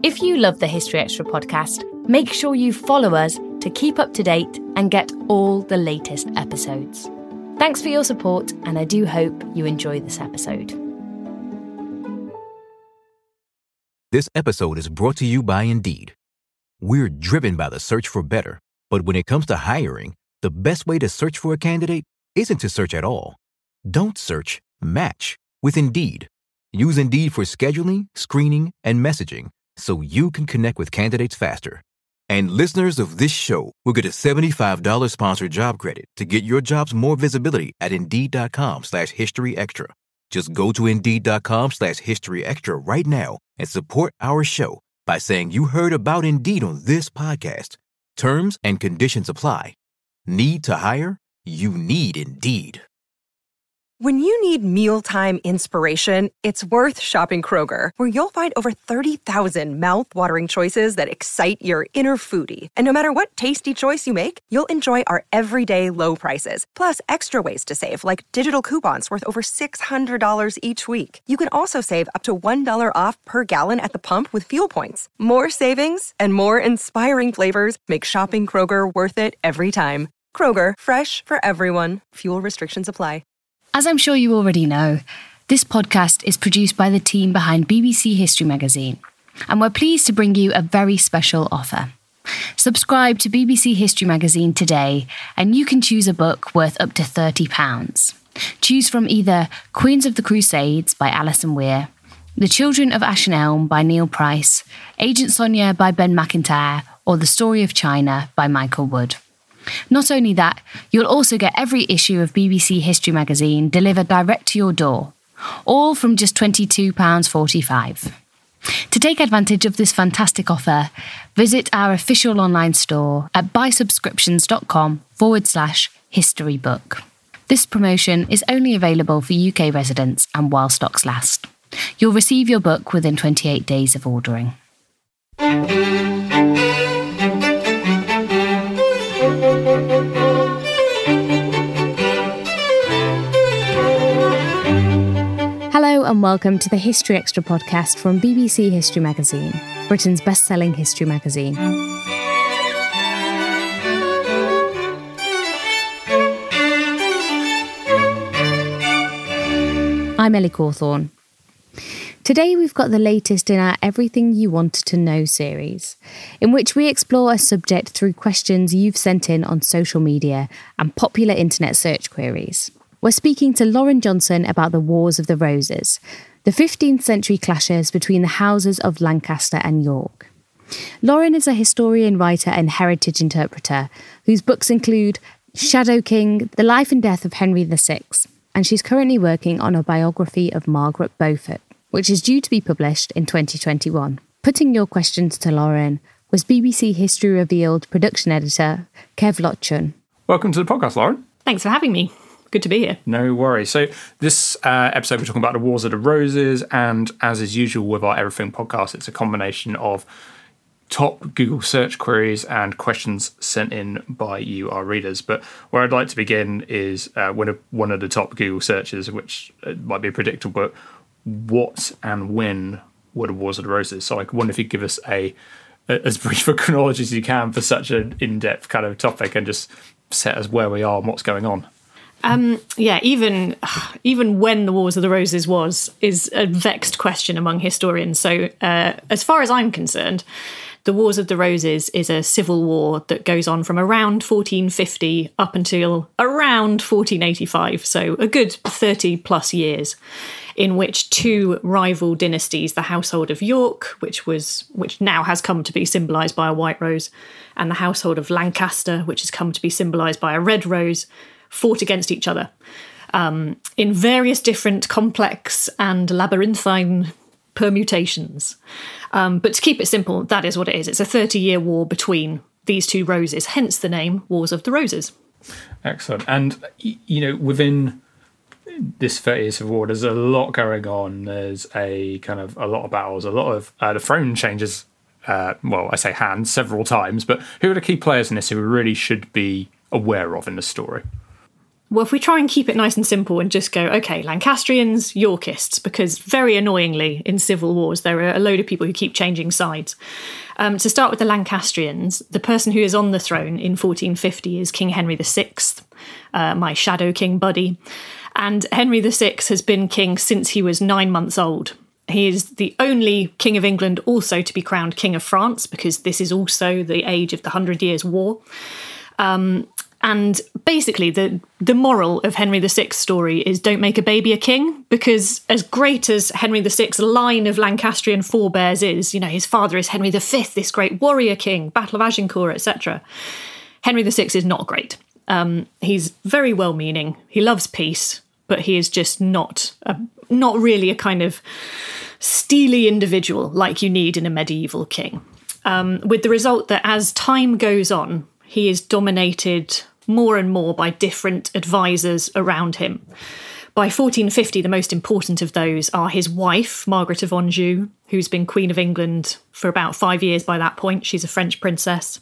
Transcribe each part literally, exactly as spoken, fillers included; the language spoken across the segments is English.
If you love the History Extra podcast, make sure you follow us to keep up to date and get all the latest episodes. Thanks for your support, and I do hope you enjoy this episode. This episode is brought to you by Indeed. We're driven by the search for better, but when it comes to hiring, the best way to search for a candidate isn't to search at all. Don't search, match with Indeed. Use Indeed for scheduling, screening, and messaging so you can connect with candidates faster. And listeners of this show will get a seventy-five dollars sponsored job credit to get your jobs more visibility at Indeed.com slash History Extra. Just go to Indeed.com slash History Extra right now and support our show by saying you heard about Indeed on this podcast. Terms and conditions apply. Need to hire? You need Indeed. When you need mealtime inspiration, it's worth shopping Kroger, where you'll find over thirty thousand mouth-watering choices that excite your inner foodie. And no matter what tasty choice you make, you'll enjoy our everyday low prices, plus extra ways to save, like digital coupons worth over six hundred dollars each week. You can also save up to one dollar off per gallon at the pump with fuel points. More savings and more inspiring flavors make shopping Kroger worth it every time. Kroger, fresh for everyone. Fuel restrictions apply. As I'm sure you already know, this podcast is produced by the team behind B B C History Magazine, and we're pleased to bring you a very special offer. Subscribe to B B C History Magazine today, and you can choose a book worth up to thirty pounds. Choose from either Queens of the Crusades by Alison Weir, The Children of Ashenelm by Neil Price, Agent Sonia by Ben Macintyre, or The Story of China by Michael Wood. Not only that, you'll also get every issue of B B C History Magazine delivered direct to your door, all from just twenty-two pounds forty-five. To take advantage of this fantastic offer, visit our official online store at buysubscriptions.com forward slash history book. This promotion is only available for U K residents and while stocks last. You'll receive your book within twenty-eight days of ordering. Hello and welcome to the History Extra podcast from B B C History Magazine, Britain's best-selling history magazine. I'm Ellie Cawthorne. Today we've got the latest in our Everything You Wanted to Know series, in which we explore a subject through questions you've sent in on social media and popular internet search queries. We're speaking to Lauren Johnson about the Wars of the Roses, the fifteenth century clashes between the houses of Lancaster and York. Lauren is a historian, writer and heritage interpreter whose books include Shadow King, The Life and Death of Henry the Sixth, and she's currently working on a biography of Margaret Beaufort, which is due to be published in twenty twenty-one. Putting your questions to Lauren was B B C History Revealed production editor Kev Lochun. Welcome to the podcast, Lauren. Thanks for having me. Good to be here. No worries. So this uh, episode we're talking about the Wars of the Roses, and as is usual with our Everything podcast, it's a combination of top Google search queries and questions sent in by you, our readers. But where I'd like to begin is uh, one, of, one of the top Google searches, which uh, might be predictable, but what and when were the Wars of the Roses? So I wonder if you could give us a, a as brief a chronology as you can for such an in-depth kind of topic and just set us where we are and what's going on. Um, yeah, even even when the Wars of the Roses was is a vexed question among historians. So uh, as far as I'm concerned, the Wars of the Roses is a civil war that goes on from around fourteen fifty up until around fourteen eighty-five, so a good thirty plus years, in which two rival dynasties, the Household of York, which was which now has come to be symbolised by a white rose, and the Household of Lancaster, which has come to be symbolised by a red rose, fought against each other um, in various different complex and labyrinthine permutations. Um, but to keep it simple, that is what it is. It's a thirty-year war between these two roses, hence the name Wars of the Roses. Excellent. And, you know, within this thirty years of war, there's a lot going on. There's a kind of a lot of battles, a lot of uh, the throne changes. Uh, well, I say hands several times, but who are the key players in this who we really should be aware of in the story? Well, if we try and keep it nice and simple and just go, okay, Lancastrians, Yorkists, because very annoyingly in civil wars, there are a load of people who keep changing sides. Um, to start with the Lancastrians, the person who is on the throne in fourteen fifty is King Henry the Sixth, uh, my shadow king buddy. And Henry the Sixth has been king since he was nine months old. He is the only King of England also to be crowned King of France, because this is also the age of the Hundred Years' War. Um, and basically, the, the moral of Henry the Sixth's story is don't make a baby a king, because as great as Henry the Sixth's line of Lancastrian forebears is, you know, his father is Henry the Fifth, this great warrior king, Battle of Agincourt, et cetera. Henry the Sixth is not great. Um, he's very well-meaning. He loves peace, but he is just not a, not really a kind of steely individual like you need in a medieval king. Um, with the result that as time goes on, he is dominated more and more by different advisors around him. By fourteen fifty, the most important of those are his wife, Margaret of Anjou, who's been Queen of England for about five years by that point. She's a French princess.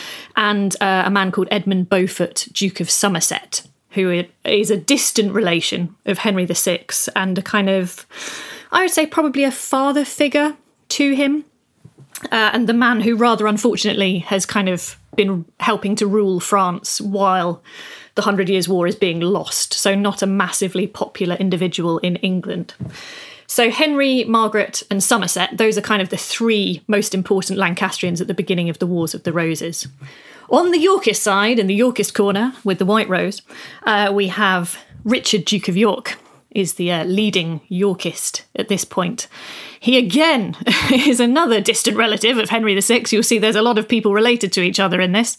And uh, a man called Edmund Beaufort, Duke of Somerset, who is a distant relation of Henry the Sixth and a kind of, I would say, probably a father figure to him. Uh, and the man who rather unfortunately has kind of been helping to rule France while the Hundred Years' War is being lost. So not a massively popular individual in England. So Henry, Margaret and Somerset, those are kind of the three most important Lancastrians at the beginning of the Wars of the Roses. On the Yorkist side, in the Yorkist corner with the White Rose, uh, we have Richard, Duke of York, is the uh, leading Yorkist at this point. He again is another distant relative of Henry the Sixth. You'll see there's a lot of people related to each other in this.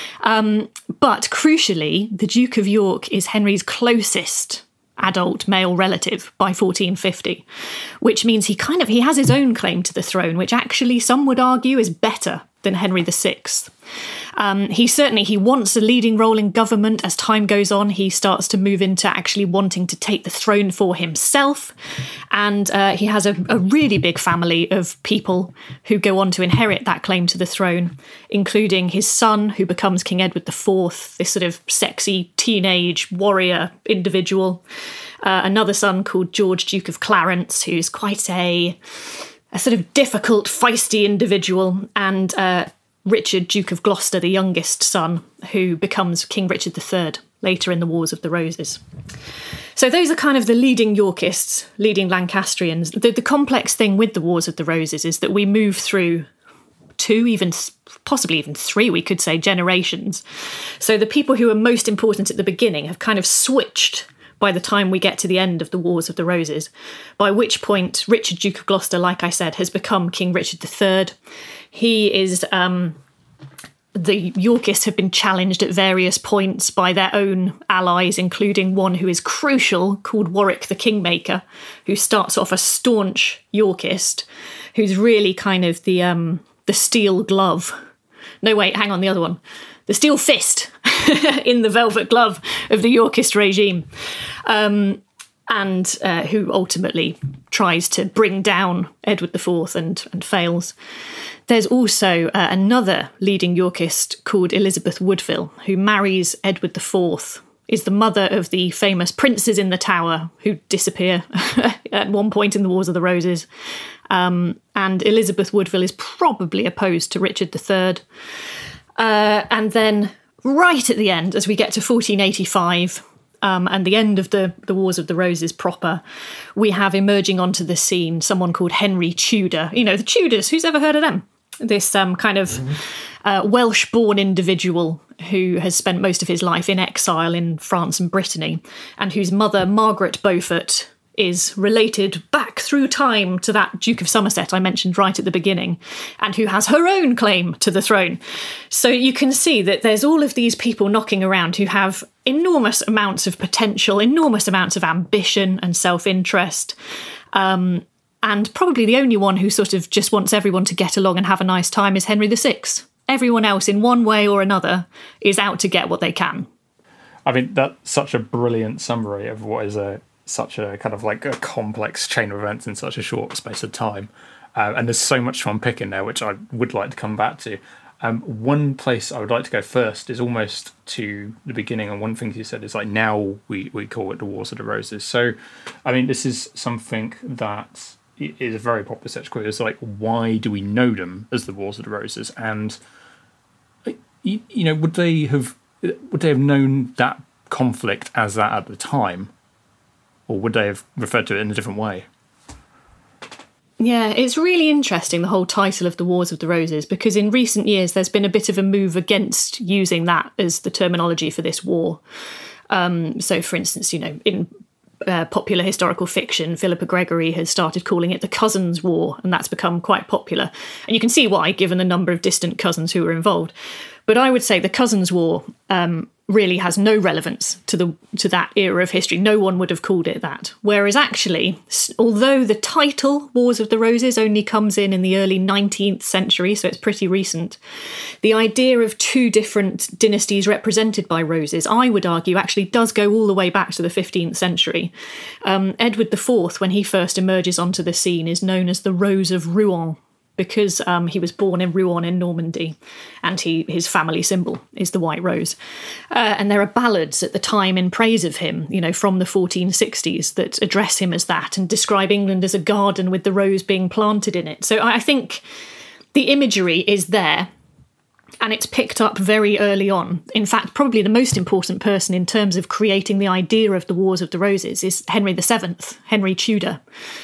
Um, but crucially, the Duke of York is Henry's closest adult male relative by fourteen fifty, which means he kind of he has his own claim to the throne, which actually some would argue is better than Henry the Sixth. Um, he certainly, he wants a leading role in government. As time goes on, he starts to move into actually wanting to take the throne for himself. And uh, he has a, a really big family of people who go on to inherit that claim to the throne, including his son, who becomes King Edward the Fourth, this sort of sexy teenage warrior individual. Uh, another son called George, Duke of Clarence, who's quite a, a sort of difficult, feisty individual. And uh, Richard, Duke of Gloucester, the youngest son, who becomes King Richard the Third later in the Wars of the Roses. So those are kind of the leading Yorkists, leading Lancastrians. The, the complex thing with the Wars of the Roses is that we move through two, even possibly even three, we could say, generations. So the people who are most important at the beginning have kind of switched by the time we get to the end of the Wars of the Roses, by which point Richard, Duke of Gloucester, like I said, has become King Richard the Third. He is... Um, the Yorkists have been challenged at various points by their own allies, including one who is crucial, called Warwick the Kingmaker, who starts off a staunch Yorkist, who's really kind of the um, the steel glove. No, wait, hang on, the other one. The steel fist in the velvet glove of the Yorkist regime. Um, and uh, who ultimately tries to bring down Edward the Fourth and, and fails. There's also uh, another leading Yorkist called Elizabeth Woodville, who marries Edward the Fourth, is the mother of the famous princes in the Tower who disappear at one point in the Wars of the Roses. Um, and Elizabeth Woodville is probably opposed to Richard the Third. Uh, and then right at the end, as we get to fourteen eighty-five... Um, and the end of the, the Wars of the Roses proper, we have emerging onto the scene someone called Henry Tudor. You know, the Tudors, who's ever heard of them? This um, kind of uh, Welsh-born individual who has spent most of his life in exile in France and Brittany, and whose mother, Margaret Beaufort, is related back through time to that Duke of Somerset I mentioned right at the beginning, and who has her own claim to the throne. So you can see that there's all of these people knocking around who have enormous amounts of potential, enormous amounts of ambition and self-interest, um, and probably the only one who sort of just wants everyone to get along and have a nice time is Henry the Sixth. Everyone else, in one way or another, is out to get what they can. I mean, that's such a brilliant summary of what is a such a kind of like a complex chain of events in such a short space of time. Uh, and there's so much to unpick in there, which I would like to come back to. Um, one place I would like to go first is almost to the beginning, and one thing you said is like now we, we call it the Wars of the Roses. So, I mean, this is something that is a very popular search query. It's like, why do we know them as the Wars of the Roses? And you, you know, would they have would they have known that conflict as that at the time, or would they have referred to it in a different way? Yeah, it's really interesting, the whole title of the Wars of the Roses, because in recent years there's been a bit of a move against using that as the terminology for this war. Um, so, for instance, you know, in uh, popular historical fiction, Philippa Gregory has started calling it the Cousins' War, and that's become quite popular. And you can see why, given the number of distant cousins who were involved. But I would say the Cousins' War um, really has no relevance to the to that era of history. No one would have called it that. Whereas actually, although the title Wars of the Roses only comes in in the early nineteenth century, so it's pretty recent, the idea of two different dynasties represented by roses, I would argue, actually does go all the way back to the fifteenth century. Um, Edward the Fourth, when he first emerges onto the scene, is known as the Rose of Rouen, because um, he was born in Rouen in Normandy, and he his family symbol is the white rose. Uh, and there are ballads at the time in praise of him, you know, from the fourteen sixties that address him as that and describe England as a garden with the rose being planted in it. So I think the imagery is there, and it's picked up very early on. In fact, probably the most important person in terms of creating the idea of the Wars of the Roses is Henry the Seventh, Henry Tudor,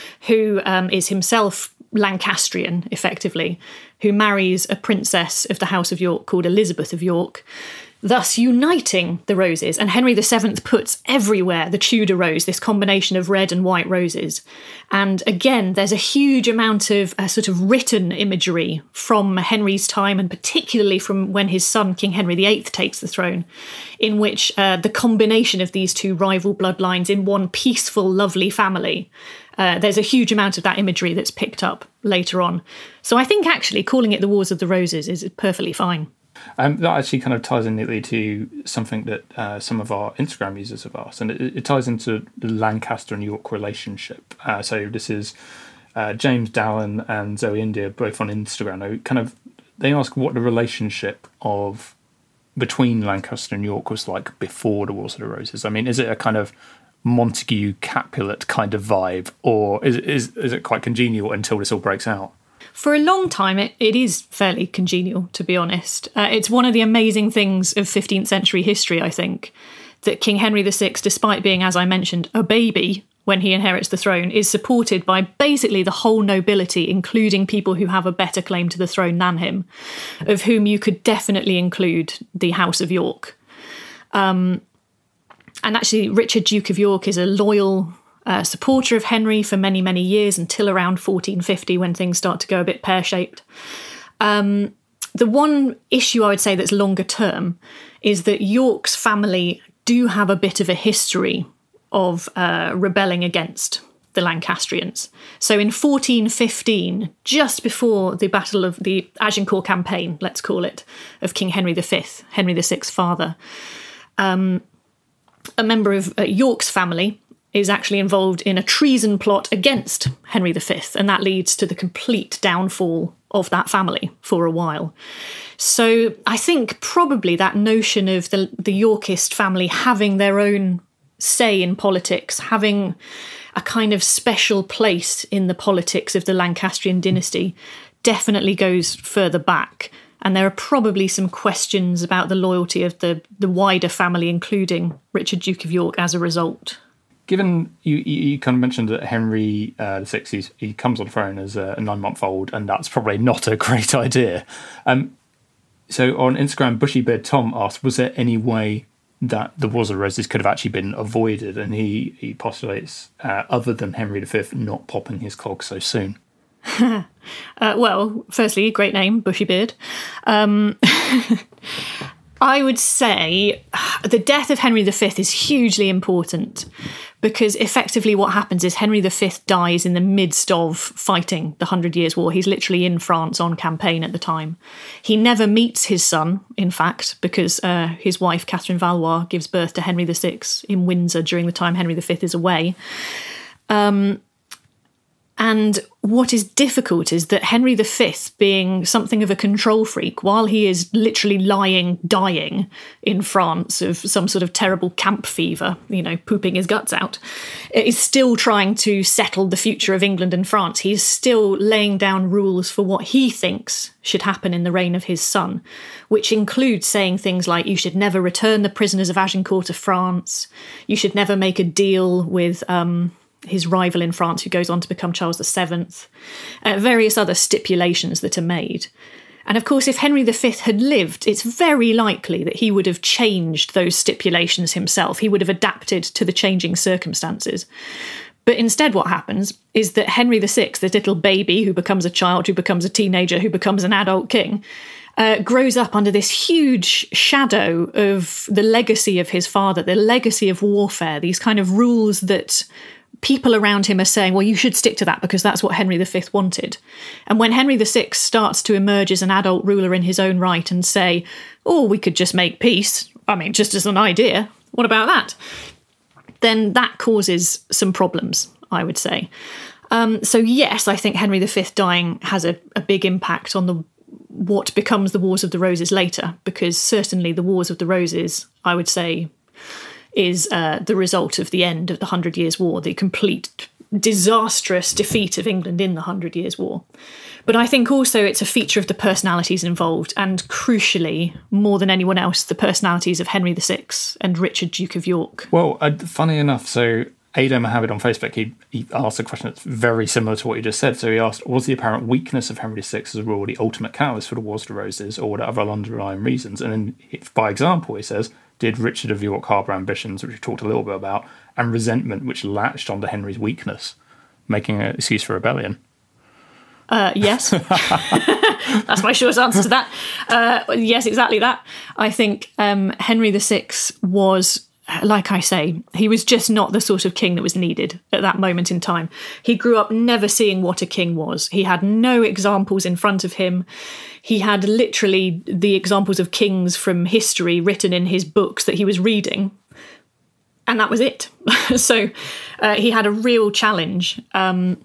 who um, is himself Lancastrian, effectively, who marries a princess of the House of York called Elizabeth of York, thus uniting the roses. And Henry the Seventh puts everywhere the Tudor rose, this combination of red and white roses. And again, there's a huge amount of uh, sort of written imagery from Henry's time, and particularly from when his son, King Henry the Eighth, takes the throne, in which uh, the combination of these two rival bloodlines in one peaceful, lovely family, Uh, there's a huge amount of that imagery that's picked up later on. So I think actually calling it the Wars of the Roses is perfectly fine. Um, that actually kind of ties in neatly to something that uh, some of our Instagram users have asked, and it, it ties into the Lancaster and York relationship. Uh, so this is uh, James Dallin and Zoe India, both on Instagram. They kind of they ask what the relationship of between Lancaster and York was like before the Wars of the Roses. I mean, is it a kind of Montague Capulet kind of vibe, or is, is is it quite congenial until this all breaks out? For a long time, it, it is fairly congenial, to be honest. Uh, it's one of the amazing things of fifteenth century history, I think, that King Henry the Sixth, despite being, as I mentioned, a baby when he inherits the throne, is supported by basically the whole nobility, including people who have a better claim to the throne than him, of whom you could definitely include the House of York. Um, And actually, Richard, Duke of York, is a loyal uh, supporter of Henry for many, many years, until around fourteen fifty, when things start to go a bit pear-shaped. Um, the one issue I would say that's longer term is that York's family do have a bit of a history of uh, rebelling against the Lancastrians. So in fourteen fifteen, just before the Battle of the Agincourt campaign, let's call it, of King Henry the Fifth, Henry the Sixth's father, um, a member of uh, York's family is actually involved in a treason plot against Henry the Fifth, and that leads to the complete downfall of that family for a while. So I think probably that notion of the, the Yorkist family having their own say in politics, having a kind of special place in the politics of the Lancastrian dynasty, definitely goes further back. And there are probably some questions about the loyalty of the, the wider family, including Richard, Duke of York, as a result. Given you, you kind of mentioned that Henry uh, the Sixth, he's, he comes on the throne as a nine-month-old, and that's probably not a great idea. Um, so on Instagram, Bushybeard Tom asked, was there any way that the Wars of the Roses could have actually been avoided? And he, he postulates, uh, other than Henry the Fifth not popping his clog so soon. uh, well, firstly, great name, Bushybeard. Um, I would say the death of Henry the Fifth is hugely important, because effectively what happens is Henry the Fifth dies in the midst of fighting the Hundred Years' War. He's literally in France on campaign at the time. He never meets his son, in fact, because uh, his wife, Catherine Valois, gives birth to Henry the Sixth in Windsor during the time Henry the Fifth is away. Um... And what is difficult is that Henry the Fifth, being something of a control freak, while he is literally lying, dying in France of some sort of terrible camp fever, you know, pooping his guts out, is still trying to settle the future of England and France. He is still laying down rules for what he thinks should happen in the reign of his son, which includes saying things like you should never return the prisoners of Agincourt to France, you should never make a deal with Um, his rival in France, who goes on to become Charles the Seventh, uh, various other stipulations that are made. And of course, if Henry the Fifth had lived, it's very likely that he would have changed those stipulations himself. He would have adapted to the changing circumstances. But instead what happens is that Henry the Sixth, this little baby who becomes a child, who becomes a teenager, who becomes an adult king, uh, grows up under this huge shadow of the legacy of his father, the legacy of warfare, these kind of rules that people around him are saying, well, you should stick to that because that's what Henry the Fifth wanted. And when Henry the Sixth starts to emerge as an adult ruler in his own right and say, oh, we could just make peace, I mean, just as an idea, what about that? Then that causes some problems, I would say. Um, so yes, I think Henry the Fifth dying has a, a big impact on the what becomes the Wars of the Roses later, because certainly the Wars of the Roses, I would say, is uh, the result of the end of the Hundred Years' War, the complete disastrous defeat of England in the Hundred Years' War. But I think also it's a feature of the personalities involved, and crucially, more than anyone else, the personalities of Henry the Sixth and Richard, Duke of York. Well, uh, funny enough, so Ado Mohammed on Facebook, he, he asked a question that's very similar to what you just said. So he asked, was the apparent weakness of Henry the Sixth as a rule the ultimate catalyst for the Wars of the Roses, or were there other underlying reasons? And then, if, by example, he says, did Richard of York harbour ambitions, which we talked a little bit about, and resentment which latched onto Henry's weakness, making an excuse for rebellion? Uh, yes. That's my short answer to that. Uh, yes, exactly that. I think um, Henry the Sixth was, like I say, he was just not the sort of king that was needed at that moment in time. He grew up never seeing what a king was. He had no examples in front of him. He had literally the examples of kings from history written in his books that he was reading, and that was it. So uh, he had a real challenge. Um,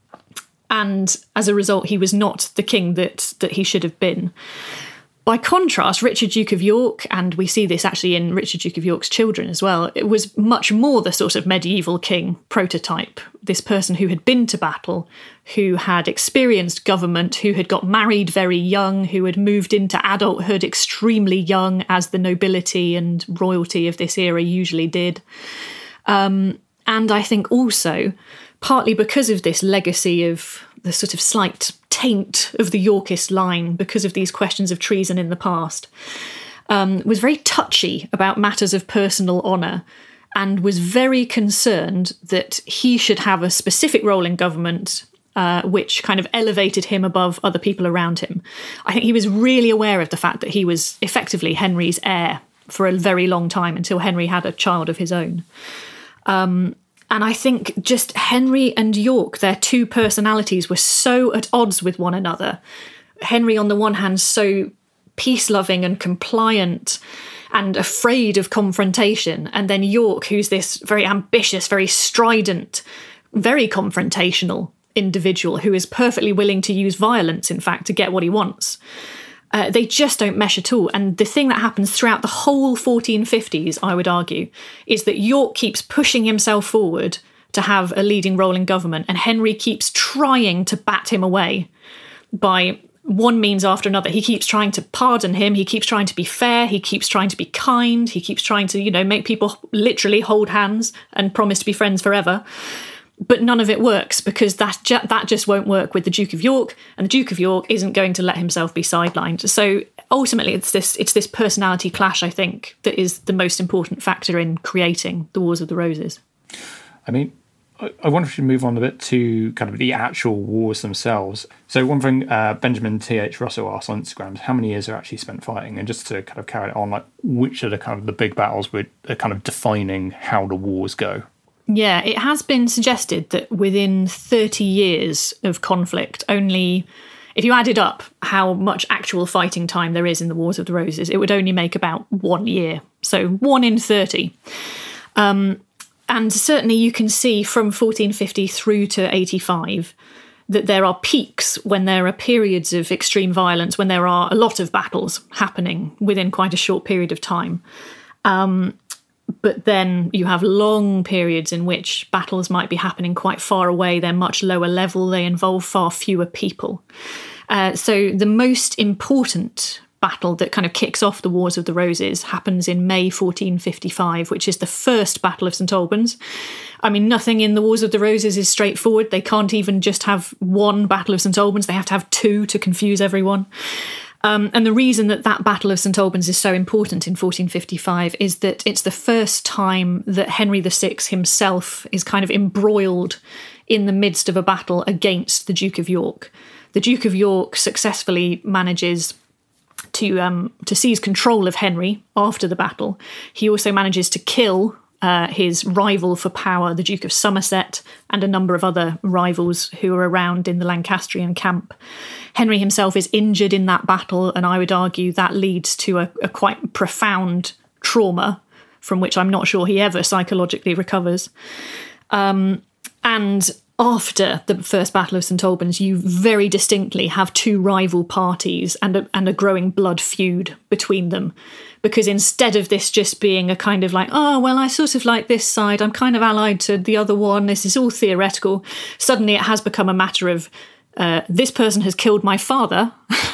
and as a result, he was not the king that that he should have been. By contrast, Richard, Duke of York, and we see this actually in Richard, Duke of York's children as well, it was much more the sort of medieval king prototype, this person who had been to battle, who had experienced government, who had got married very young, who had moved into adulthood extremely young, as the nobility and royalty of this era usually did. Um, and I think also, partly because of this legacy of the sort of slight taint of the Yorkist line, because of these questions of treason in the past, um, was very touchy about matters of personal honour, and was very concerned that he should have a specific role in government uh, which kind of elevated him above other people around him. I think he was really aware of the fact that he was effectively Henry's heir for a very long time, until Henry had a child of his own. Um, And I think just Henry and York, their two personalities, were so at odds with one another. Henry, on the one hand, so peace-loving and compliant and afraid of confrontation. And then York, who's this very ambitious, very strident, very confrontational individual who is perfectly willing to use violence, in fact, to get what he wants. Uh, they just don't mesh at all. And the thing that happens throughout the whole fourteen fifties, I would argue, is that York keeps pushing himself forward to have a leading role in government, and Henry keeps trying to bat him away by one means after another. He keeps trying to pardon him, he keeps trying to be fair, he keeps trying to be kind, he keeps trying to, you know, make people literally hold hands and promise to be friends forever. But none of it works, because that ju- that just won't work with the Duke of York, and the Duke of York isn't going to let himself be sidelined. So ultimately, it's this it's this personality clash, I think, that is the most important factor in creating the Wars of the Roses. I mean, I, I wonder if we move on a bit to kind of the actual wars themselves. So one thing uh, Benjamin T H Russell asked on Instagram is how many years are actually spent fighting, and just to kind of carry it on, like which are the kind of the big battles with are kind of defining how the wars go. Yeah, it has been suggested that within thirty years of conflict, only, if you added up how much actual fighting time there is in the Wars of the Roses, it would only make about one year. So one in thirty. Um, and certainly you can see from fourteen fifty through to eighty-five that there are peaks when there are periods of extreme violence, when there are a lot of battles happening within quite a short period of time. Um, but then you have long periods in which battles might be happening quite far away. They're much lower level. They involve far fewer people. Uh, so the most important battle that kind of kicks off the Wars of the Roses happens in May fourteen fifty-five, which is the first Battle of St Albans. I mean, nothing in the Wars of the Roses is straightforward. They can't even just have one Battle of St Albans. They have to have two to confuse everyone. Um, and the reason that that Battle of St Albans is so important in fourteen fifty-five is that it's the first time that Henry the Sixth himself is kind of embroiled in the midst of a battle against the Duke of York. The Duke of York successfully manages to um, to seize control of Henry after the battle. He also manages to kill uh, his rival for power, the Duke of Somerset, and a number of other rivals who were around in the Lancastrian camp. Henry himself is injured in that battle, and I would argue that leads to a, a quite profound trauma from which I'm not sure he ever psychologically recovers. Um, and after the First Battle of St Albans, you very distinctly have two rival parties and a, and a growing blood feud between them. Because instead of this just being a kind of like, oh, well, I sort of like this side, I'm kind of allied to the other one, this is all theoretical, suddenly it has become a matter of, uh, this person has killed my father,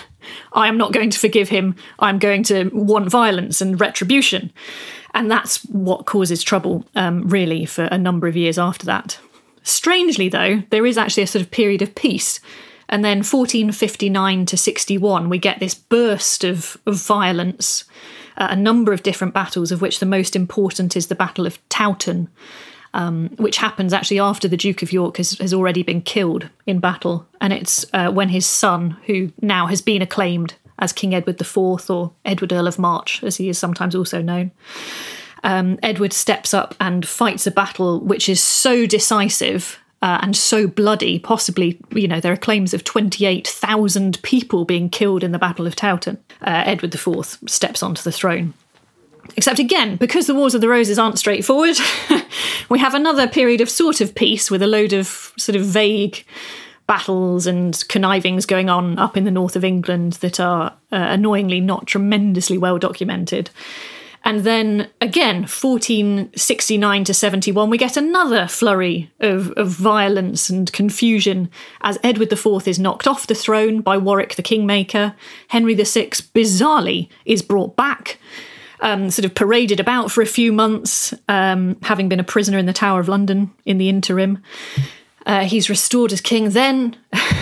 I am not going to forgive him, I'm going to want violence and retribution. And that's what causes trouble, um, really, for a number of years after that. Strangely, though, there is actually a sort of period of peace. And then fourteen fifty-nine to sixty-one, we get this burst of, of violence, uh, a number of different battles, of which the most important is the Battle of Towton, um, which happens actually after the Duke of York has, has already been killed in battle. And it's uh, when his son, who now has been acclaimed as King Edward the Fourth, or Edward Earl of March, as he is sometimes also known, Um, Edward steps up and fights a battle which is so decisive uh, and so bloody, possibly, you know, there are claims of twenty-eight thousand people being killed in the Battle of Towton. Uh, Edward the Fourth steps onto the throne. Except again, because the Wars of the Roses aren't straightforward, we have another period of sort of peace with a load of sort of vague battles and connivings going on up in the north of England that are uh, annoyingly not tremendously well documented. And then, again, fourteen sixty-nine to seventy-one, we get another flurry of, of violence and confusion as Edward the Fourth is knocked off the throne by Warwick the Kingmaker. Henry the Sixth, bizarrely, is brought back, um, sort of paraded about for a few months, um, having been a prisoner in the Tower of London in the interim. Uh, he's restored as king. Then,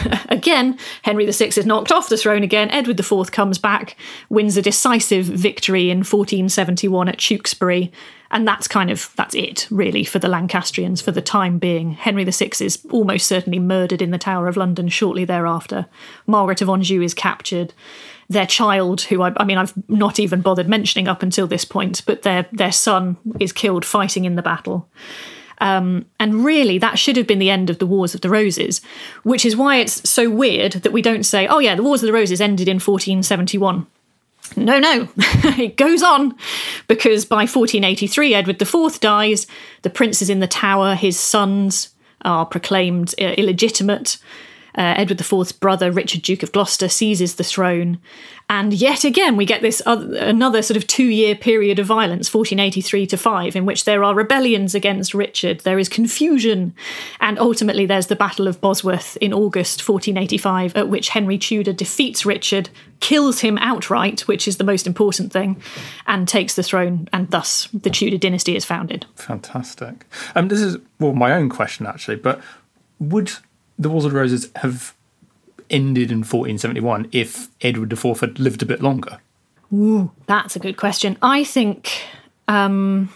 again, Henry the Sixth is knocked off the throne again. Edward the Fourth comes back, wins a decisive victory in fourteen seventy-one at Tewkesbury. And that's kind of, that's it, really, for the Lancastrians for the time being. Henry the Sixth is almost certainly murdered in the Tower of London shortly thereafter. Margaret of Anjou is captured. Their child, who I, I mean, I've not even bothered mentioning up until this point, but their, their son is killed fighting in the battle. Um, and really, that should have been the end of the Wars of the Roses, which is why it's so weird that we don't say, oh yeah, the Wars of the Roses ended in fourteen seventy-one. No, no, it goes on, because by fourteen eighty-three, Edward the Fourth dies, the prince is in the Tower, his sons are proclaimed uh, illegitimate. Uh, Edward the Fourth's brother, Richard, Duke of Gloucester, seizes the throne. And yet again, we get this other, another sort of two-year period of violence, fourteen eighty-three to five, in which there are rebellions against Richard, there is confusion, and ultimately there's the Battle of Bosworth in August fourteen eighty-five, at which Henry Tudor defeats Richard, kills him outright, which is the most important thing, and takes the throne, and thus the Tudor dynasty is founded. Fantastic. Um, this is, well, my own question, actually, but would the Wars of the Roses have ended in fourteen seventy-one if Edward the Fourth had lived a bit longer? Ooh, that's a good question. I think um,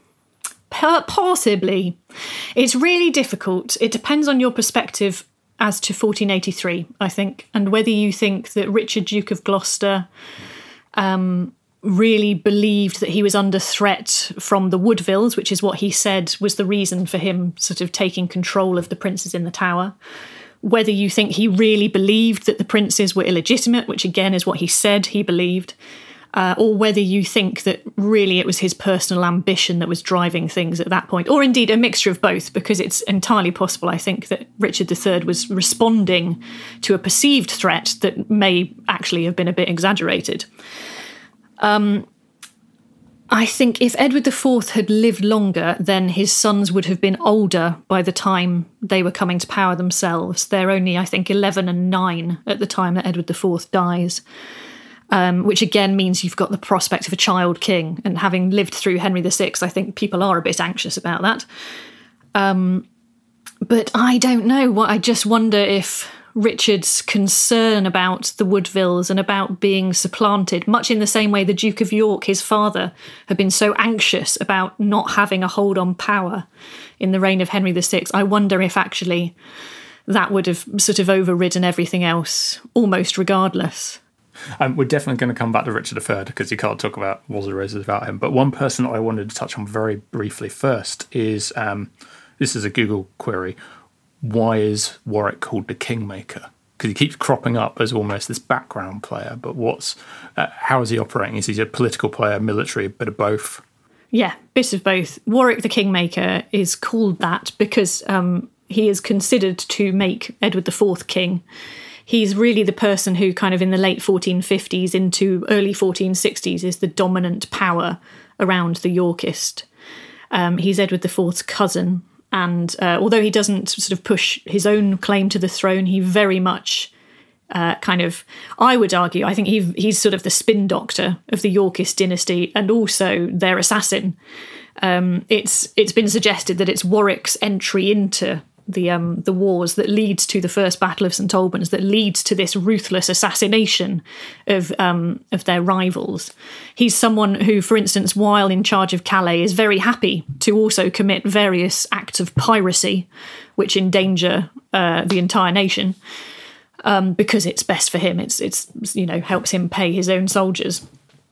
possibly. It's really difficult. It depends on your perspective as to fourteen eighty-three, I think, and whether you think that Richard, Duke of Gloucester, um, really believed that he was under threat from the Woodvilles, which is what he said was the reason for him sort of taking control of the princes in the Tower. Whether you think he really believed that the princes were illegitimate, which again is what he said he believed. uh, or whether you think that really it was his personal ambition that was driving things at that point, or indeed a mixture of both, because it's entirely possible, I think, that Richard the Third was responding to a perceived threat that may actually have been a bit exaggerated. Um, I think if Edward the Fourth had lived longer, then his sons would have been older by the time they were coming to power themselves. They're only, I think, eleven and nine at the time that Edward the Fourth dies. Um, which again means you've got the prospect of a child king. And having lived through Henry the Sixth, I think people are a bit anxious about that. Um, but I don't know. What I just wonder if Richard's concern about the Woodvilles and about being supplanted, much in the same way the Duke of York, his father, had been so anxious about not having a hold on power in the reign of Henry the Sixth, I wonder if actually that would have sort of overridden everything else, almost regardless. Um, we're definitely going to come back to Richard the Third because you can't talk about Wars of the Roses without him. But one person that I wanted to touch on very briefly first is, um, this is a Google query, why is Warwick called the Kingmaker? Because he keeps cropping up as almost this background player, but what's uh, how is he operating? Is he a political player, military, a bit of both? Yeah, bit of both. Warwick the Kingmaker is called that because um, he is considered to make Edward the Fourth king. He's really the person who kind of in the late fourteen fifties into early fourteen sixties is the dominant power around the Yorkist. Um, he's Edward the Fourth's cousin. And uh, although he doesn't sort of push his own claim to the throne, he very much uh, kind of, I would argue, I think he, he's sort of the spin doctor of the Yorkist dynasty and also their assassin. Um, it's it's been suggested that it's Warwick's entry into the um, the wars that leads to the First Battle of St Albans, that leads to this ruthless assassination of um, of their rivals. He's someone who, for instance, while in charge of Calais, is very happy to also commit various acts of piracy, which endanger uh, the entire nation, um, because it's best for him. It's it's you know helps him pay his own soldiers.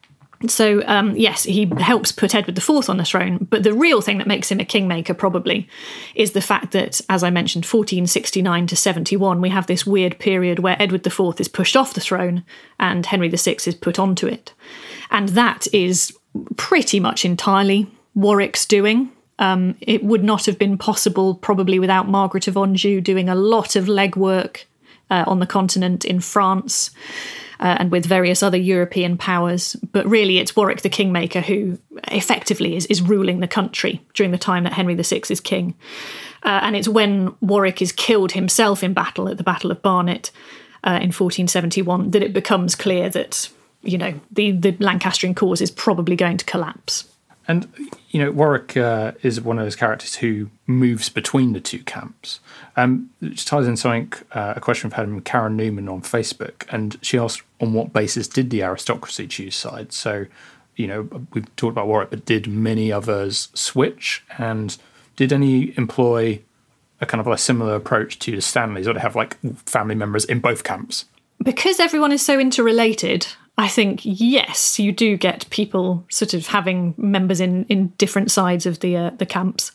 So, um, yes, he helps put Edward the Fourth on the throne, but the real thing that makes him a kingmaker probably is the fact that, as I mentioned, fourteen sixty-nine to seventy-one, we have this weird period where Edward the Fourth is pushed off the throne and Henry the Sixth is put onto it. And that is pretty much entirely Warwick's doing. Um, it would not have been possible probably without Margaret of Anjou doing a lot of legwork uh, on the continent in France. Uh, and with various other European powers. But really, it's Warwick the Kingmaker who effectively is, is ruling the country during the time that Henry the Sixth is king. Uh, and it's when Warwick is killed himself in battle at the Battle of Barnet uh, in fourteen seventy-one that it becomes clear that, you know, the, the Lancastrian cause is probably going to collapse. And, you know, Warwick uh, is one of those characters who moves between the two camps. Um, which ties in something, uh, a question we've had from Karen Newman on Facebook, and she asked on what basis did the aristocracy choose sides? So, you know, we've talked about Warwick, but did many others switch? And did any employ a kind of a similar approach to the Stanleys, or to have like family members in both camps? Because everyone is so interrelated, I think, yes, you do get people sort of having members in, in different sides of the uh, the camps.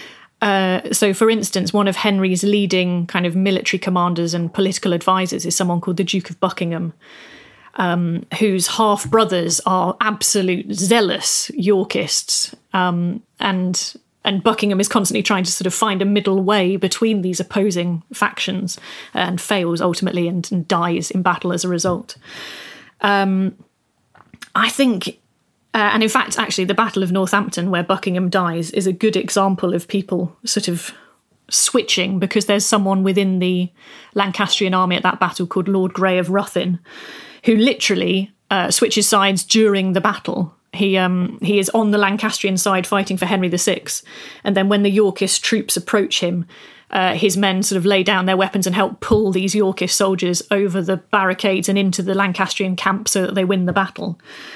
Uh, so, for instance, one of Henry's leading kind of military commanders and political advisors is someone called the Duke of Buckingham, um, whose half-brothers are absolute zealous Yorkists. Um, and and Buckingham is constantly trying to sort of find a middle way between these opposing factions and fails ultimately and, and dies in battle as a result. Um, I think, uh, and in fact, actually, the Battle of Northampton, where Buckingham dies, is a good example of people sort of switching, because there's someone within the Lancastrian army at that battle called Lord Grey of Ruthin, who literally uh, switches sides during the battle. He um, he is on the Lancastrian side fighting for Henry the Sixth, and then when the Yorkist troops approach him, Uh, his men sort of lay down their weapons and help pull these Yorkist soldiers over the barricades and into the Lancastrian camp so that they win the battle.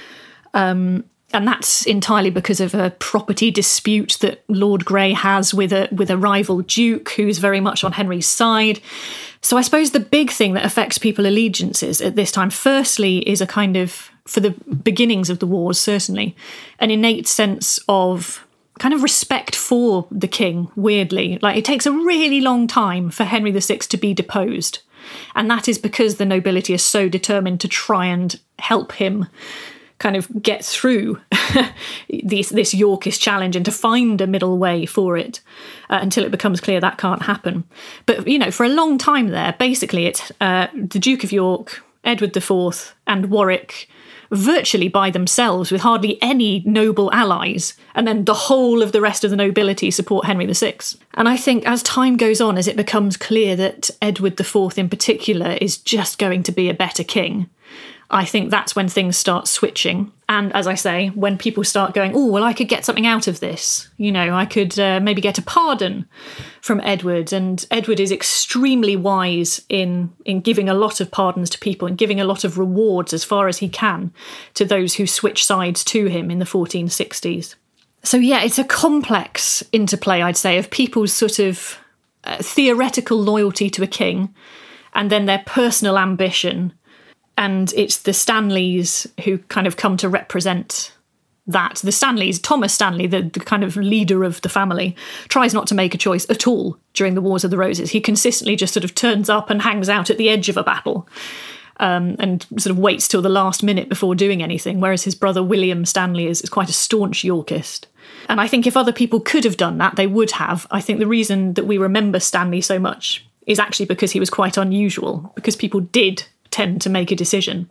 Um, and that's entirely because of a property dispute that Lord Grey has with a with a rival duke who's very much on Henry's side. So I suppose the big thing that affects people's allegiances at this time, firstly, is a kind of, for the beginnings of the wars, certainly, an innate sense of kind of respect for the king, weirdly. Like, it takes a really long time for Henry the Sixth to be deposed. And that is because the nobility is so determined to try and help him kind of get through this, this Yorkist challenge and to find a middle way for it uh, until it becomes clear that can't happen. But, you know, for a long time there, basically it's uh, the Duke of York, Edward the Fourth and Warwick virtually by themselves with hardly any noble allies, and then the whole of the rest of the nobility support Henry the Sixth. And I think as time goes on, as it becomes clear that Edward the Fourth in particular is just going to be a better king, I think that's when things start switching. And as I say, when people start going, oh, well, I could get something out of this. You know, I could uh, maybe get a pardon from Edward. And Edward is extremely wise in, in giving a lot of pardons to people and giving a lot of rewards as far as he can to those who switch sides to him in the fourteen sixties. So, yeah, it's a complex interplay, I'd say, of people's sort of uh, theoretical loyalty to a king and then their personal ambition. And it's the Stanleys who kind of come to represent that. The Stanleys, Thomas Stanley, the, the kind of leader of the family, tries not to make a choice at all during the Wars of the Roses. He consistently just sort of turns up and hangs out at the edge of a battle um, and sort of waits till the last minute before doing anything, whereas his brother William Stanley is, is quite a staunch Yorkist. And I think if other people could have done that, they would have. I think the reason that we remember Stanley so much is actually because he was quite unusual, because people did tend to make a decision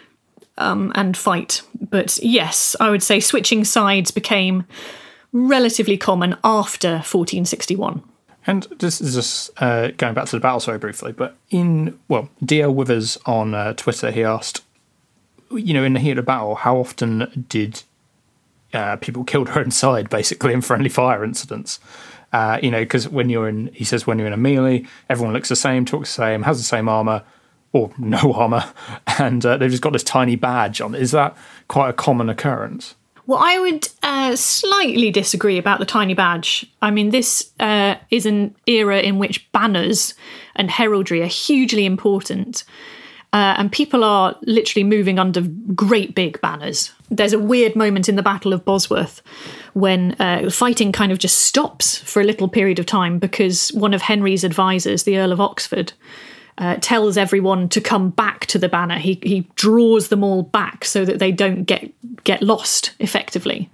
um, and fight. But yes, I would say switching sides became relatively common after fourteen sixty-one. And this is just uh, going back to the battle very briefly, but in, well, D L Withers on uh, Twitter, he asked, you know, in the heat of the battle, how often did uh, people kill their own side, basically, in friendly fire incidents? Uh, you know, because when you're in, he says, when you're in a melee, everyone looks the same, talks the same, has the same armour, or no armour, and uh, they've just got this tiny badge on. Is that quite a common occurrence? Well, I would uh, slightly disagree about the tiny badge. I mean, this uh, is an era in which banners and heraldry are hugely important, uh, and people are literally moving under great big banners. There's a weird moment in the Battle of Bosworth when uh, fighting kind of just stops for a little period of time because one of Henry's advisors, the Earl of Oxford, Uh, tells everyone to come back to the banner. He he draws them all back so that they don't get get lost, effectively.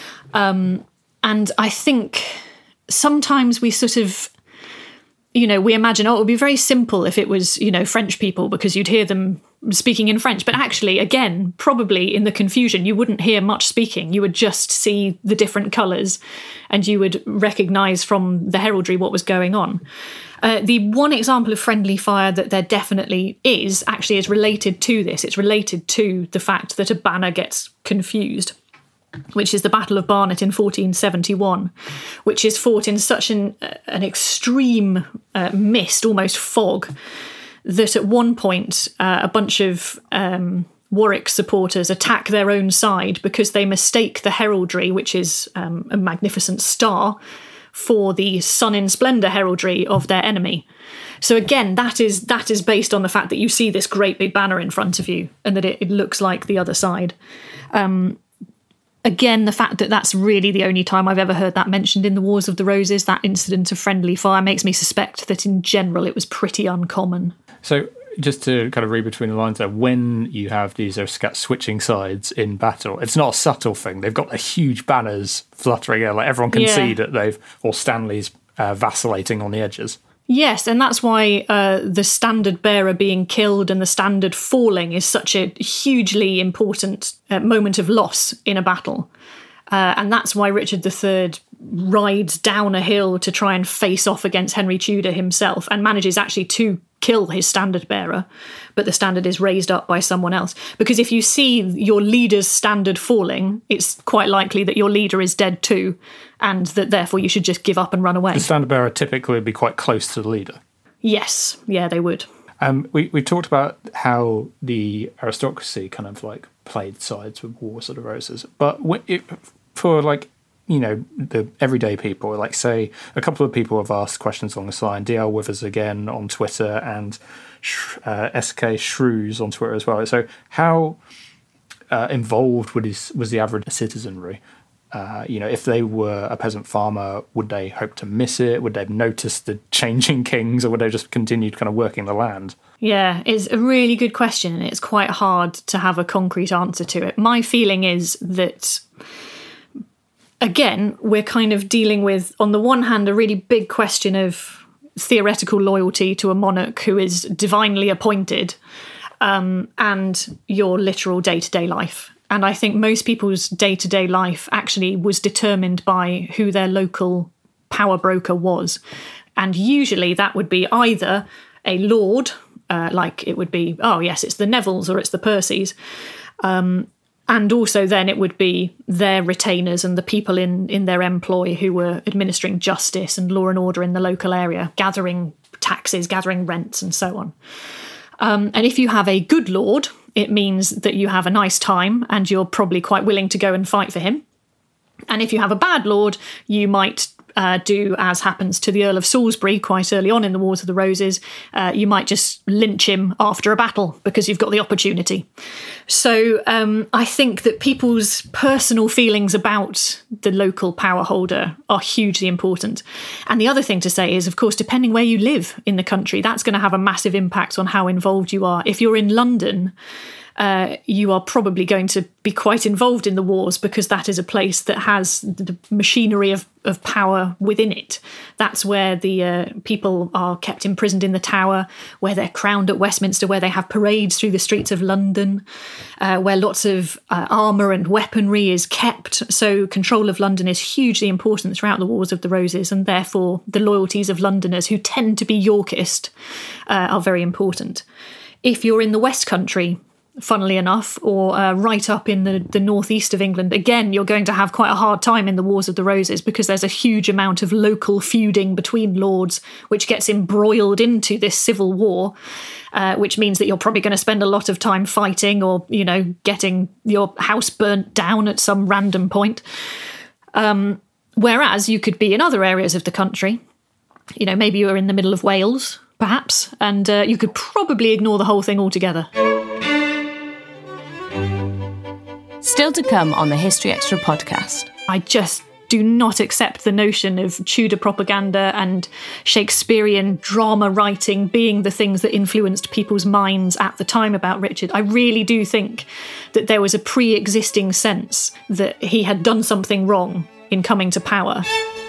Um, and I think sometimes we sort of, you know, we imagine, oh, it would be very simple if it was, you know, French people because you'd hear them speaking in French. But actually, again, probably in the confusion, you wouldn't hear much speaking. You would just see the different colours and you would recognise from the heraldry what was going on. Uh, the one example of friendly fire that there definitely is actually is related to this. It's related to the fact that a banner gets confused, which is the Battle of Barnet in fourteen seventy-one, which is fought in such an, uh, an extreme uh, mist, almost fog, that at one point uh, a bunch of um, Warwick supporters attack their own side because they mistake the heraldry, which is um, a magnificent star, for the sun in splendour heraldry of their enemy. So again, that is that is based on the fact that you see this great big banner in front of you and that it, it looks like the other side. Um, again, the fact that that's really the only time I've ever heard that mentioned in the Wars of the Roses, that incident of friendly fire, makes me suspect that in general it was pretty uncommon. So just to kind of read between the lines there, when you have these Aristocrats switching sides in battle, it's not a subtle thing. They've got the huge banners fluttering out, like everyone can yeah. see that they've, or Stanley's uh, vacillating on the edges. Yes, and that's why uh, the standard bearer being killed and the standard falling is such a hugely important uh, moment of loss in a battle. Uh, and that's why Richard the Third rides down a hill to try and face off against Henry Tudor himself and manages actually to kill his standard bearer, but the standard is raised up by someone else. Because if you see your leader's standard falling, it's quite likely that your leader is dead too, and that therefore you should just give up and run away. The standard bearer typically would be quite close to the leader. Yes, yeah, they would. Um, we we talked about how the aristocracy kind of like played sides with Wars of the Roses, but it, for like, you know, the everyday people, like say a couple of people have asked questions along this line, D L Withers again on Twitter and uh, S K Shrews on Twitter as well. So how uh, involved was, was the average citizenry Uh, you know, if they were a peasant farmer, would they hope to miss it? Would they have noticed the changing kings, or would they just continue kind of working the land? Yeah, it's a really good question, and it's quite hard to have a concrete answer to it. My feeling is that, again, we're kind of dealing with, on the one hand, a really big question of theoretical loyalty to a monarch who is divinely appointed, um, and your literal day-to-day life. And I think most people's day-to-day life actually was determined by who their local power broker was. And usually that would be either a lord, uh, like it would be, oh yes, it's the Nevilles or it's the Percys. Um, and also then it would be their retainers and the people in, in their employ who were administering justice and law and order in the local area, gathering taxes, gathering rents and so on. Um, and if you have a good lord, it means that you have a nice time and you're probably quite willing to go and fight for him. And if you have a bad lord, you might uh, do as happens to the Earl of Salisbury quite early on in the Wars of the Roses. Uh, you might just lynch him after a battle because you've got the opportunity. So um, I think that people's personal feelings about the local power holder are hugely important. And the other thing to say is, of course, depending where you live in the country, that's going to have a massive impact on how involved you are. If you're in London, Uh, you are probably going to be quite involved in the wars because that is a place that has the machinery of, of power within it. That's where the uh, people are kept imprisoned in the Tower, where they're crowned at Westminster, where they have parades through the streets of London, uh, where lots of uh, armour and weaponry is kept. So control of London is hugely important throughout the Wars of the Roses, and therefore the loyalties of Londoners, who tend to be Yorkist, uh, are very important. If you're in the West Country, funnily enough, or uh, right up in the, the northeast of England, again, you're going to have quite a hard time in the Wars of the Roses because there's a huge amount of local feuding between lords, which gets embroiled into this civil war, uh, which means that you're probably going to spend a lot of time fighting or, you know, getting your house burnt down at some random point. Um, whereas you could be in other areas of the country, you know, maybe you're in the middle of Wales, perhaps, and uh, you could probably ignore the whole thing altogether. Still to come on the History Extra podcast. I just do not accept the notion of Tudor propaganda and Shakespearean drama writing being the things that influenced people's minds at the time about Richard. I really do think that there was a pre-existing sense that he had done something wrong in coming to power.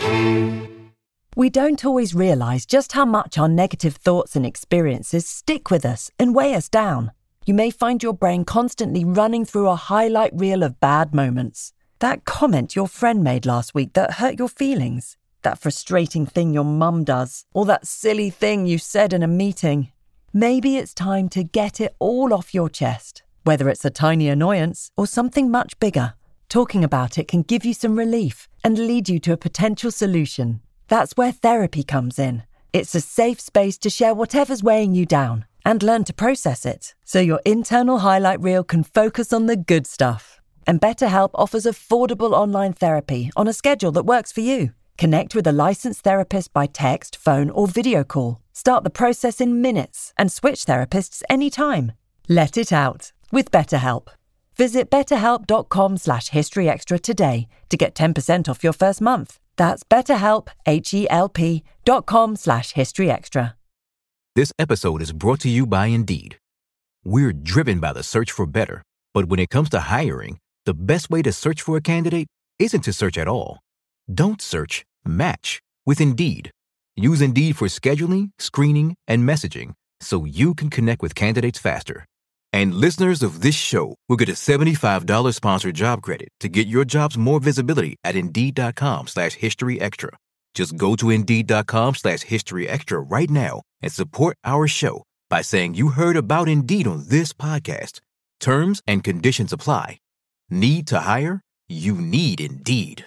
We don't always realise just how much our negative thoughts and experiences stick with us and weigh us down. You may find your brain constantly running through a highlight reel of bad moments. That comment your friend made last week that hurt your feelings. That frustrating thing your mum does. Or that silly thing you said in a meeting. Maybe it's time to get it all off your chest. Whether it's a tiny annoyance or something much bigger, talking about it can give you some relief and lead you to a potential solution. That's where therapy comes in. It's a safe space to share whatever's weighing you down and learn to process it, so your internal highlight reel can focus on the good stuff. And BetterHelp offers affordable online therapy on a schedule that works for you. Connect with a licensed therapist by text, phone, or video call. Start the process in minutes and switch therapists anytime. Let it out with BetterHelp. Visit betterhelp.com slash historyextra today to get ten percent off your first month. That's betterhelp, H-E-L-P dot com slash historyextra. This episode is brought to you by Indeed. We're driven by the search for better, but when it comes to hiring, the best way to search for a candidate isn't to search at all. Don't search, match with Indeed. Use Indeed for scheduling, screening, and messaging so you can connect with candidates faster. And listeners of this show will get a seventy-five dollars sponsored job credit to get your jobs more visibility at Indeed.com slash History Extra. Just go to Indeed.com slash History Extra right now and support our show by saying you heard about Indeed on this podcast. Terms and conditions apply. Need to hire? You need Indeed.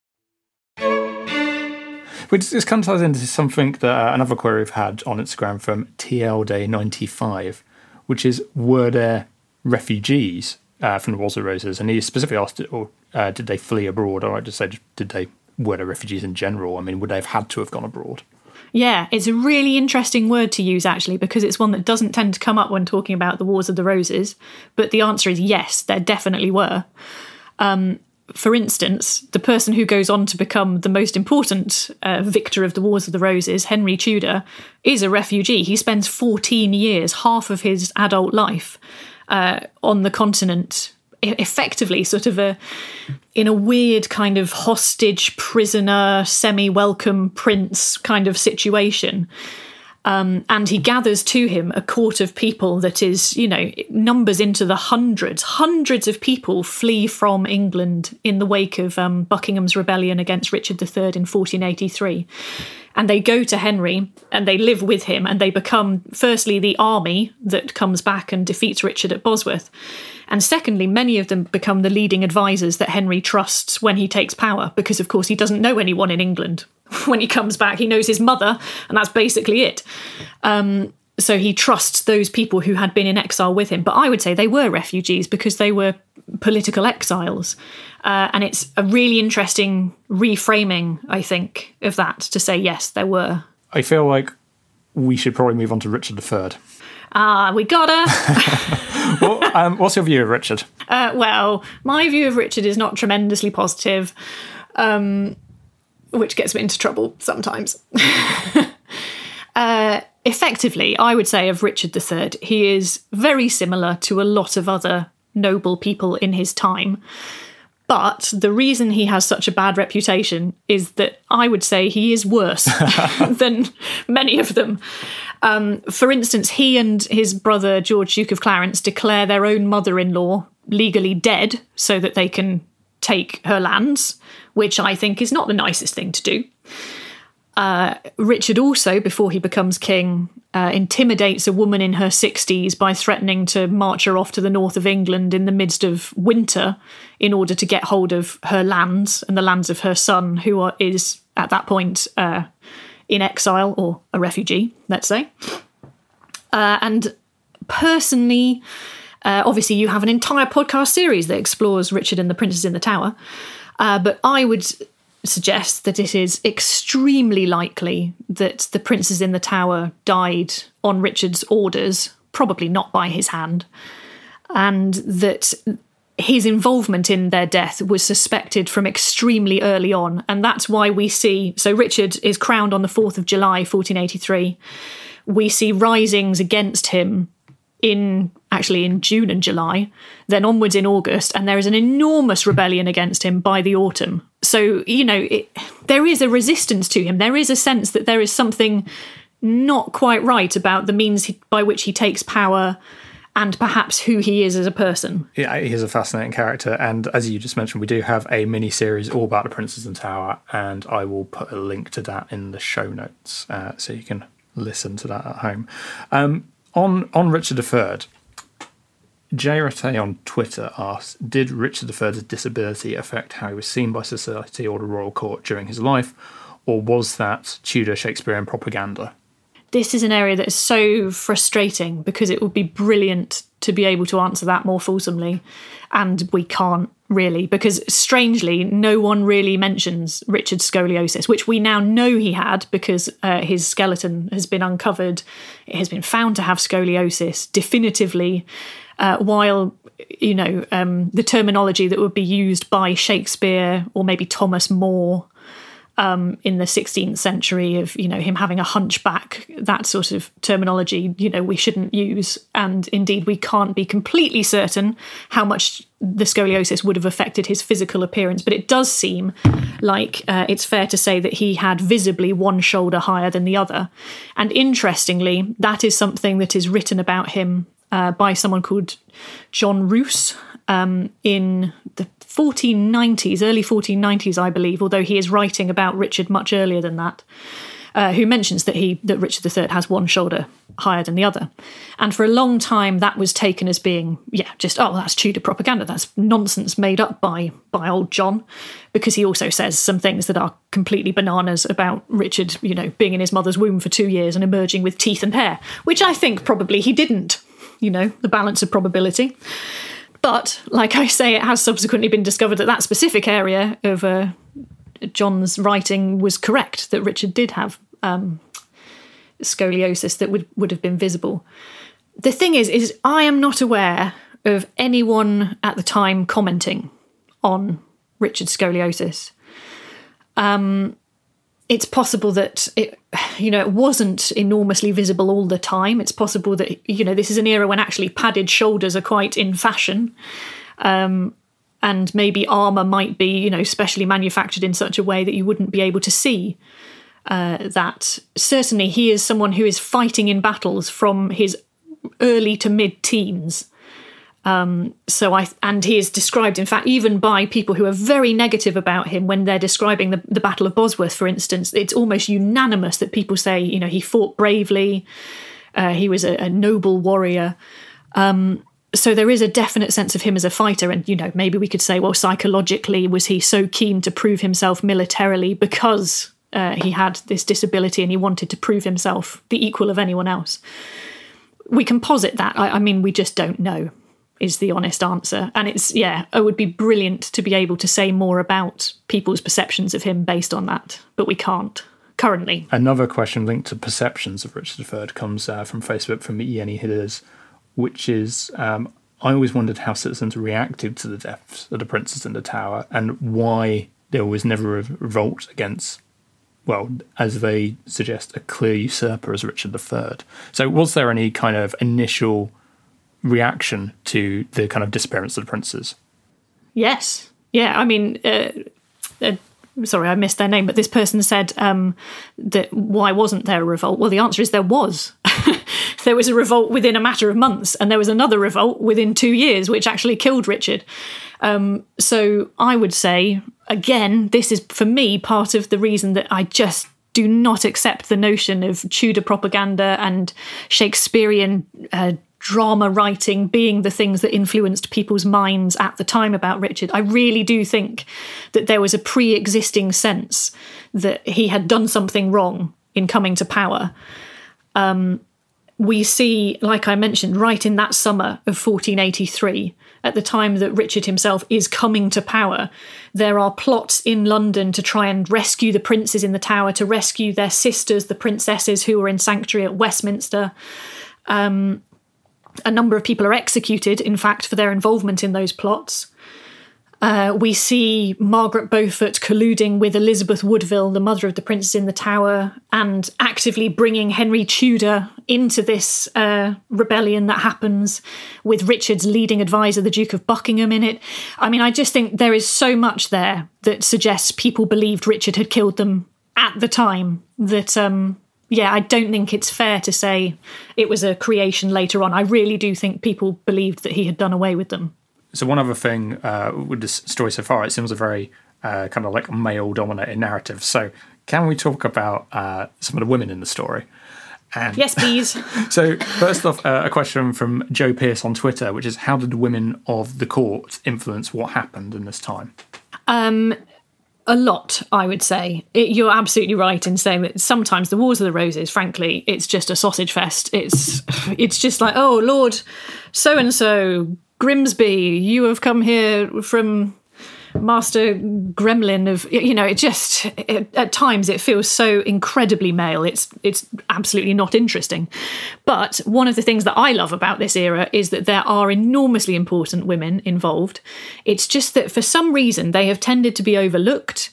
Which this kind of ties into something that uh, another query we've had on Instagram from T L Day ninety-five, which is, were there refugees uh, from the Wars of the Roses? And he specifically asked, or uh, did they flee abroad? Or I just said, did they, were there refugees in general? I mean, would they have had to have gone abroad? Yeah, it's a really interesting word to use, actually, because it's one that doesn't tend to come up when talking about the Wars of the Roses. But the answer is yes, there definitely were. Um, for instance, the person who goes on to become the most important uh, victor of the Wars of the Roses, Henry Tudor, is a refugee. He spends fourteen years, half of his adult life, uh, on the continent, effectively sort of a in a weird kind of hostage prisoner, semi-welcome prince kind of situation. Um, and he gathers to him a court of people that is, you know, numbers into the hundreds. Hundreds of people flee from England in the wake of um, Buckingham's rebellion against Richard the Third in fourteen eighty-three. And they go to Henry and they live with him, and they become, firstly, the army that comes back and defeats Richard at Bosworth. And secondly, many of them become the leading advisors that Henry trusts when he takes power, because, of course, he doesn't know anyone in England. When he comes back, he knows his mother, and that's basically it. Um, so he trusts those people who had been in exile with him. But I would say they were refugees because they were political exiles. Uh, and it's a really interesting reframing, I think, of that, to say, yes, there were. I feel like we should probably move on to Richard the Third. Ah, we gotta. well, um, what's your view of Richard? Uh, well, my view of Richard is not tremendously positive, um, which gets me into trouble sometimes. uh, effectively, I would say of Richard the Third, he is very similar to a lot of other noble people in his time. But the reason he has such a bad reputation is that I would say he is worse than many of them. Um, for instance, he and his brother, George, Duke of Clarence, declare their own mother-in-law legally dead so that they can take her lands, which I think is not the nicest thing to do. Uh, Richard also, before he becomes king, uh, intimidates a woman in her sixties by threatening to march her off to the north of England in the midst of winter in order to get hold of her lands and the lands of her son, who are, is at that point uh, in exile or a refugee, let's say. Uh, and personally, uh, obviously you have an entire podcast series that explores Richard and the Princes in the Tower, uh, but I would suggest that it is extremely likely that the princes in the Tower died on Richard's orders, probably not by his hand, and that his involvement in their death was suspected from extremely early on. And that's why we see, so Richard is crowned on the fourth of July, fourteen eighty-three. We see risings against him in actually in June and July, then onwards in August, and there is an enormous rebellion against him by the autumn. So, you know, it, there is a resistance to him. There is a sense that there is something not quite right about the means he, by which he takes power and perhaps who he is as a person. Yeah, he's a fascinating character. And as you just mentioned, we do have a mini-series all about the Princes in the Tower, and I will put a link to that in the show notes uh, so you can listen to that at home. Um, on, on Richard the Third, Jay Rattay on Twitter asks, did Richard the Third's disability affect how he was seen by society or the royal court during his life, or was that Tudor Shakespearean propaganda? This is an area that is so frustrating because it would be brilliant to be able to answer that more fulsomely, and we can't really, because strangely no one really mentions Richard's scoliosis, which we now know he had because uh, his skeleton has been uncovered. It has been found to have scoliosis definitively. Uh, while, you know, um, the terminology that would be used by Shakespeare or maybe Thomas More um, in the sixteenth century of, you know, him having a hunchback, that sort of terminology, you know, we shouldn't use. And indeed, we can't be completely certain how much the scoliosis would have affected his physical appearance. But it does seem like uh, it's fair to say that he had visibly one shoulder higher than the other. And interestingly, that is something that is written about him Uh, by someone called John Roos um, in the fourteen nineties, early fourteen nineties, I believe, although he is writing about Richard much earlier than that, uh, who mentions that he that Richard the Third has one shoulder higher than the other. And for a long time, that was taken as being, yeah, just, oh, that's Tudor propaganda. That's nonsense made up by, by old John, because he also says some things that are completely bananas about Richard, you know, being in his mother's womb for two years and emerging with teeth and hair, which I think probably he didn't. You know, the balance of probability. But, like I say, it has subsequently been discovered that that specific area of uh, John's writing was correct, that Richard did have um, scoliosis that would, would have been visible. The thing is, is I am not aware of anyone at the time commenting on Richard's scoliosis. Um, it's possible that it, you know, it wasn't enormously visible all the time. It's possible that, you know, this is an era when actually padded shoulders are quite in fashion. Um, and maybe armour might be, you know, specially manufactured in such a way that you wouldn't be able to see uh, that. Certainly he is someone who is fighting in battles from his early to mid-teens. Um, so I, and he is described, in fact, even by people who are very negative about him when they're describing the, the Battle of Bosworth, for instance. It's almost unanimous that people say, you know, he fought bravely, uh, he was a, a noble warrior. Um, so there is a definite sense of him as a fighter. And, you know, maybe we could say, well, psychologically, was he so keen to prove himself militarily because uh, he had this disability and he wanted to prove himself the equal of anyone else? We can posit that. I, I mean, we just don't know, is the honest answer. And it's, yeah, it would be brilliant to be able to say more about people's perceptions of him based on that, but we can't currently. Another question linked to perceptions of Richard the Third comes uh, from Facebook from Yenny Hidders, which is, um, I always wondered how citizens reacted to the deaths of the princes in the Tower and why there was never a revolt against, well, as they suggest, a clear usurper as Richard the Third. So was there any kind of initial reaction to the kind of disappearance of the princes? Yes. Yeah, I mean, uh, uh, sorry, I missed their name, but this person said um, that why wasn't there a revolt? Well, the answer is there was. There was a revolt within a matter of months, and there was another revolt within two years, which actually killed Richard. Um, so I would say, again, this is, for me, part of the reason that I just do not accept the notion of Tudor propaganda and Shakespearean uh, drama writing being the things that influenced people's minds at the time about Richard. I really do think that there was a pre-existing sense that he had done something wrong in coming to power. Um, we see, like I mentioned, right in that summer of fourteen eighty-three, at the time that Richard himself is coming to power, there are plots in London to try and rescue the princes in the Tower, to rescue their sisters, the princesses who were in sanctuary at Westminster. Um, a number of people are executed, in fact, for their involvement in those plots. Uh, we see Margaret Beaufort colluding with Elizabeth Woodville, the mother of the princes in the Tower, and actively bringing Henry Tudor into this uh, rebellion that happens, with Richard's leading advisor, the Duke of Buckingham, in it. I mean, I just think there is so much there that suggests people believed Richard had killed them at the time that, um, yeah, I don't think it's fair to say it was a creation later on. I really do think people believed that he had done away with them. So one other thing uh, with this story so far, it seems a very uh, kind of like male-dominated narrative. So can we talk about uh, some of the women in the story? And yes, please. So first off, uh, a question from Joe Pierce on Twitter, which is, how did the women of the court influence what happened in this time? Um, a lot, I would say. It, you're absolutely right in saying that sometimes the Wars of the Roses, frankly, it's just a sausage fest. It's it's just like, oh, Lord so-and-so, Grimsby, you have come here from Master Gremlin of, you know, it just, it, at times it feels so incredibly male. It's it's absolutely not interesting. But one of the things that I love about this era is that there are enormously important women involved. It's just that for some reason they have tended to be overlooked.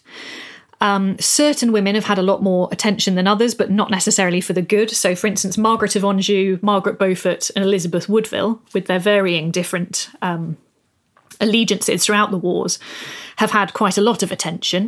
Um, certain women have had a lot more attention than others, but not necessarily for the good. So, for instance, Margaret of Anjou, Margaret Beaufort and Elizabeth Woodville, with their varying different um, allegiances throughout the wars, have had quite a lot of attention.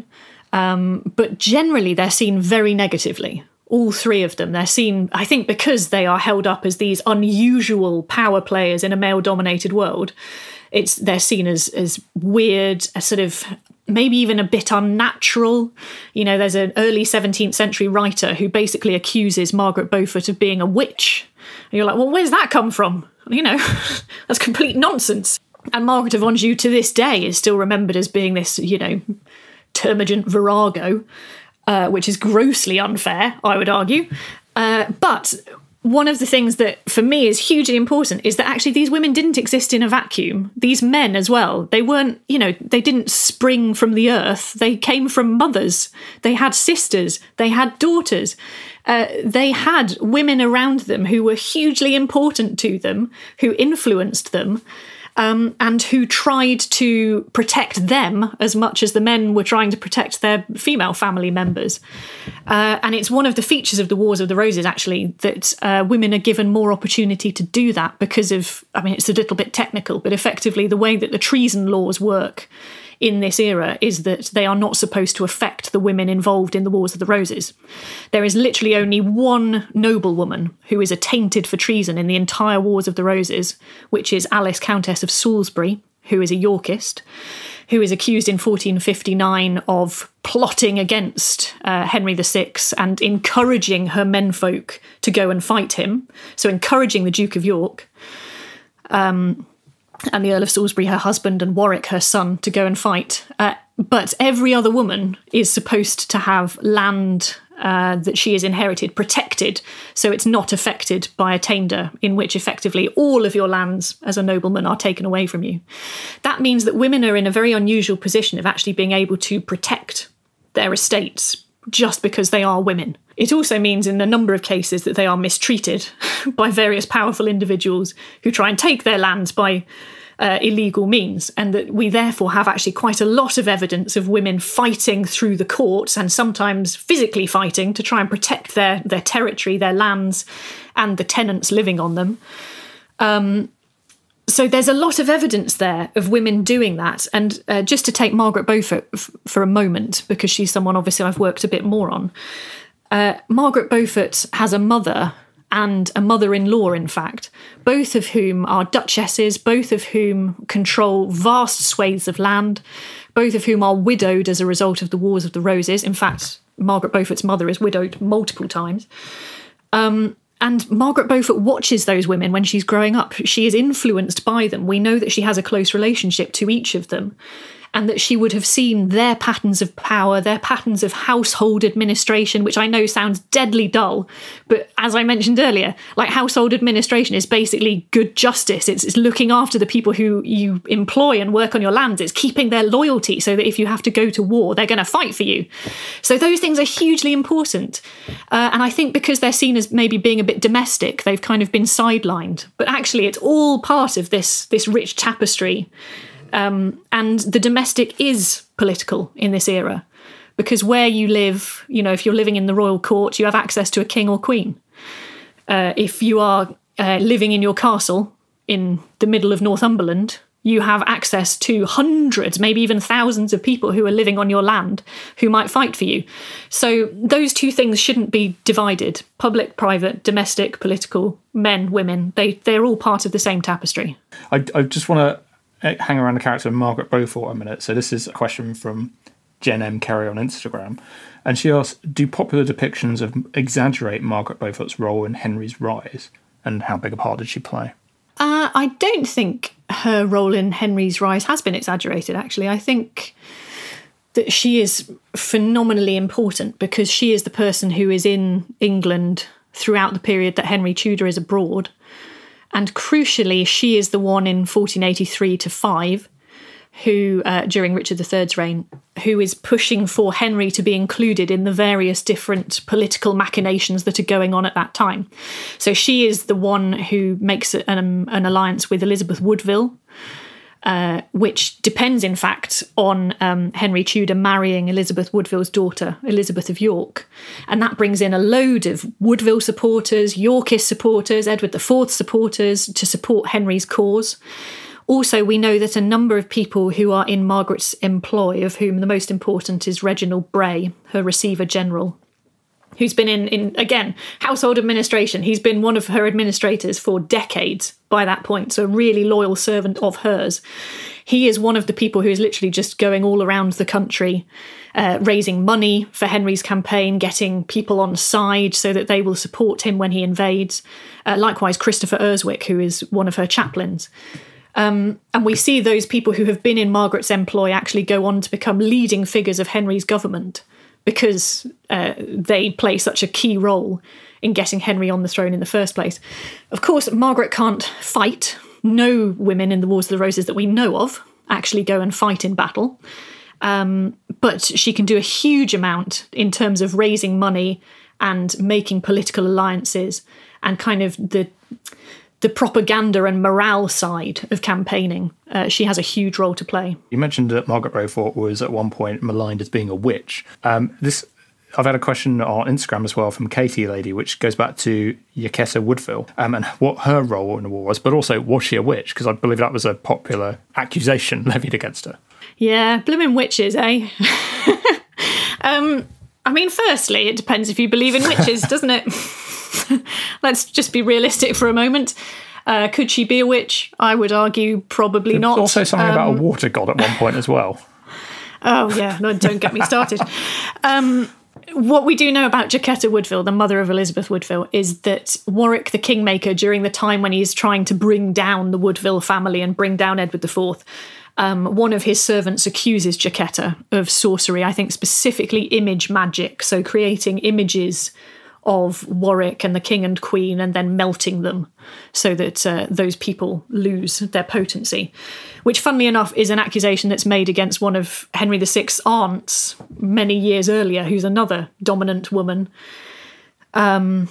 Um, but generally, they're seen very negatively. All three of them. They're seen, I think, because they are held up as these unusual power players in a male-dominated world. It's they're seen as as weird, a sort of maybe even a bit unnatural. You know, there's an early seventeenth century writer who basically accuses Margaret Beaufort of being a witch. And you're like, well, where's that come from? You know, that's complete nonsense. And Margaret of Anjou to this day is still remembered as being this, you know, termagant virago, uh, which is grossly unfair, I would argue. Uh, but one of the things that for me is hugely important is that actually these women didn't exist in a vacuum. These men as well, they weren't, you know, they didn't spring from the earth. They came from mothers. They had sisters. They had daughters. Uh, they had women around them who were hugely important to them, who influenced them. um, and who tried to protect them as much as the men were trying to protect their female family members. Uh, and it's one of the features of the Wars of the Roses, actually, that uh, women are given more opportunity to do that because of, I mean, it's a little bit technical, but effectively the way that the treason laws work in this era is that they are not supposed to affect the women involved in the Wars of the Roses. There is literally only one noblewoman who is attainted for treason in the entire Wars of the Roses, which is Alice, Countess of Salisbury, who is a Yorkist, who is accused in fourteen fifty-nine of plotting against uh, Henry the Sixth and encouraging her menfolk to go and fight him, so encouraging the Duke of York, um, and the Earl of Salisbury, her husband, and Warwick, her son, to go and fight. Uh, but every other woman is supposed to have land uh, that she has inherited protected, so it's not affected by attainder, in which effectively all of your lands as a nobleman are taken away from you. That means that women are in a very unusual position of actually being able to protect their estates just because they are women. It also means in a number of cases that they are mistreated by various powerful individuals who try and take their lands by uh, illegal means, and that we therefore have actually quite a lot of evidence of women fighting through the courts and sometimes physically fighting to try and protect their, their territory, their lands, and the tenants living on them. Um, So there's a lot of evidence there of women doing that. And uh, just to take Margaret Beaufort f- for a moment, because she's someone obviously I've worked a bit more on, uh, Margaret Beaufort has a mother and a mother-in-law, in fact, both of whom are duchesses, both of whom control vast swathes of land, both of whom are widowed as a result of the Wars of the Roses. In fact, Margaret Beaufort's mother is widowed multiple times. Um, And Margaret Beaufort watches those women when she's growing up. She is influenced by them. We know that she has a close relationship to each of them, and that she would have seen their patterns of power, their patterns of household administration, which I know sounds deadly dull, but as I mentioned earlier, like household administration is basically good justice. It's, it's looking after the people who you employ and work on your lands. It's keeping their loyalty so that if you have to go to war, they're going to fight for you. So those things are hugely important. Uh, and I think because they're seen as maybe being a bit domestic, they've kind of been sidelined. But actually, it's all part of this, this rich tapestry. Um, and the domestic is political in this era, because where you live, you know, if you're living in the royal court, you have access to a king or queen. Uh, if you are uh, living in your castle in the middle of Northumberland, you have access to hundreds, maybe even thousands of people who are living on your land who might fight for you. So those two things shouldn't be divided. Public, private, domestic, political, men, women, they, they're all part of the same tapestry. I, I just want to hang around the character of Margaret Beaufort a minute. So this is a question from Jen M. Kerry on Instagram. And she asks, do popular depictions of exaggerate Margaret Beaufort's role in Henry's rise? And how big a part did she play? Uh, I don't think her role in Henry's rise has been exaggerated, actually. I think that she is phenomenally important because she is the person who is in England throughout the period that Henry Tudor is abroad. And crucially, she is the one in fourteen eighty-three to five, who, uh, during Richard the Third's reign, who is pushing for Henry to be included in the various different political machinations that are going on at that time. So she is the one who makes an, an alliance with Elizabeth Woodville, uh, which depends, in fact, on um, Henry Tudor marrying Elizabeth Woodville's daughter, Elizabeth of York. And that brings in a load of Woodville supporters, Yorkist supporters, Edward the Fourth supporters to support Henry's cause. Also, we know that a number of people who are in Margaret's employ, of whom the most important is Reginald Bray, her receiver general, who's been in, in, again, household administration. He's been one of her administrators for decades by that point, so a really loyal servant of hers. He is one of the people who is literally just going all around the country, uh, raising money for Henry's campaign, getting people on side so that they will support him when he invades. Uh, likewise, Christopher Erswick, who is one of her chaplains. Um, and we see those people who have been in Margaret's employ actually go on to become leading figures of Henry's government, because uh, they play such a key role in getting Henry on the throne in the first place. Of course, Margaret can't fight. No women in the Wars of the Roses that we know of actually go and fight in battle. Um, but she can do a huge amount in terms of raising money and making political alliances, and kind of the the propaganda and morale side of campaigning. Uh, she has a huge role to play. You mentioned that Margaret Beaufort was at one point maligned as being a witch. Um, this I've had a question on Instagram as well from Katie Lady, which goes back to Jacquetta Woodville um, and what her role in the war was, but also was she a witch? Because I believe that was a popular accusation levied against her. Yeah, blooming witches, eh? um, I mean, firstly, it depends if you believe in witches, doesn't it? Let's just be realistic for a moment. Uh, could she be a witch? I would argue probably There's not. Also something um, about a water god at one point as well. Oh, yeah, no, don't get me started. Um, what we do know about Jacquetta Woodville, the mother of Elizabeth Woodville, is that Warwick the Kingmaker, during the time when he's trying to bring down the Woodville family and bring down Edward the Fourth, um, one of his servants accuses Jacquetta of sorcery, I think specifically image magic, so creating images of Warwick and the king and queen and then melting them so that uh, those people lose their potency, which, funnily enough, is an accusation that's made against one of Henry the Sixth's aunts many years earlier, who's another dominant woman. Um,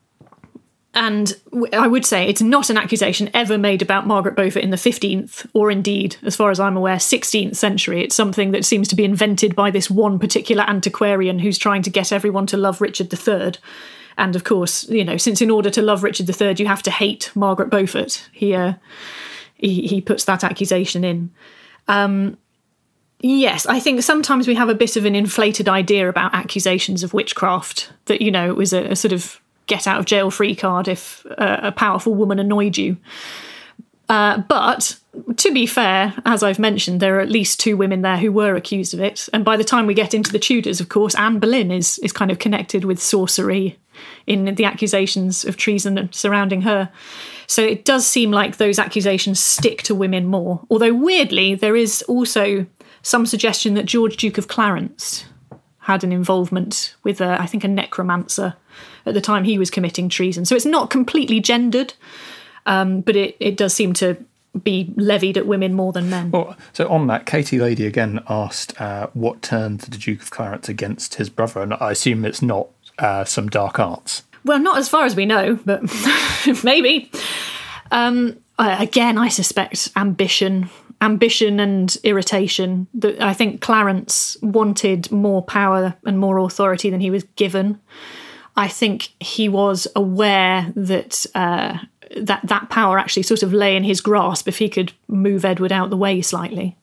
and I would say it's not an accusation ever made about Margaret Beaufort in the fifteenth, or indeed, as far as I'm aware, sixteenth century. It's something that seems to be invented by this one particular antiquarian who's trying to get everyone to love Richard the Third. And of course, you know, since in order to love Richard the Third, you have to hate Margaret Beaufort, he, uh, he, he puts that accusation in. Um, yes, I think sometimes we have a bit of an inflated idea about accusations of witchcraft, that, you know, it was a, a sort of get out of jail free card if uh, a powerful woman annoyed you. Uh, but to be fair, as I've mentioned, there are at least two women there who were accused of it. And by the time we get into the Tudors, of course, Anne Boleyn is, is kind of connected with sorcery in the accusations of treason surrounding her. So it does seem like those accusations stick to women more. Although weirdly, there is also some suggestion that George, Duke of Clarence, had an involvement with, a, I think, a necromancer at the time he was committing treason. So it's not completely gendered, um, but it, it does seem to be levied at women more than men. Well, so on that, Katie Lady again asked uh, what turned the Duke of Clarence against his brother, and I assume it's not uh, some dark arts. Well, not as far as we know, but maybe. Um, uh, again, I suspect ambition. Ambition and irritation. That I think Clarence wanted more power and more authority than he was given. I think he was aware that uh, that that power actually sort of lay in his grasp if he could move Edward out the way slightly.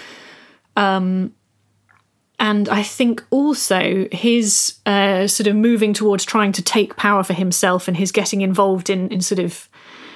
Um, and I think also his uh, sort of moving towards trying to take power for himself and his getting involved in, in sort of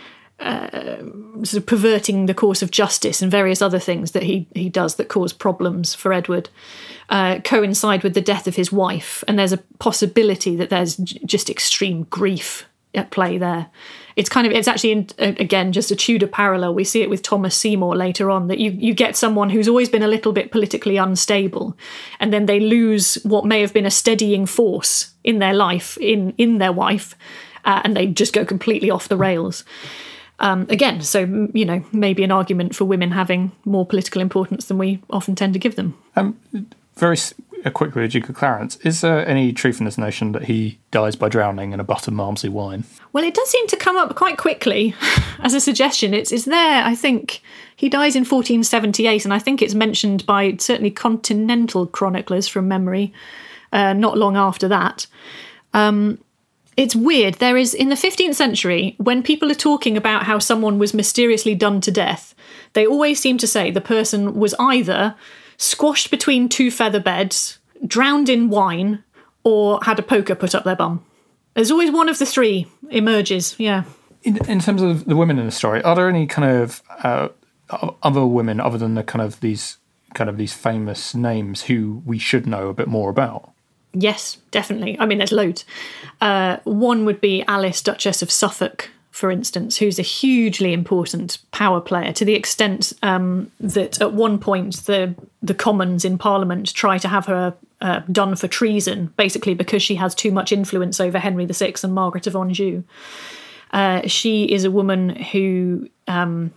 Uh, sort of perverting the course of justice and various other things that he he does that cause problems for Edward uh, coincide with the death of his wife, and there's a possibility that there's j- just extreme grief at play there. It's kind of it's actually in, again just a Tudor parallel. We see it with Thomas Seymour later on, that you you get someone who's always been a little bit politically unstable, and then they lose what may have been a steadying force in their life in in their wife, uh, and they just go completely off the rails. Um, again, so, you know, maybe an argument for women having more political importance than we often tend to give them. Um, very quickly, the Duke of Clarence, is there any truth in this notion that he dies by drowning in a butt of Malmsey wine? Well, it does seem to come up quite quickly as a suggestion. It's, it's there, I think. He dies in fourteen seventy-eight, and I think it's mentioned by certainly continental chroniclers from memory, uh, not long after that. Um It's weird. There is, in the fifteenth century, when people are talking about how someone was mysteriously done to death, they always seem to say the person was either squashed between two feather beds, drowned in wine, or had a poker put up their bum. There's always one of the three emerges, yeah. In, in terms of the women in the story, are there any kind of uh, other women, other than the kind of these kind of these famous names, who we should know a bit more about? Yes, definitely. I mean, there's loads. Uh, one would be Alice, Duchess of Suffolk, for instance, who's a hugely important power player, to the extent um, that at one point the the Commons in Parliament try to have her uh, done for treason, basically because she has too much influence over Henry the Sixth and Margaret of Anjou. Uh, she is a woman who um,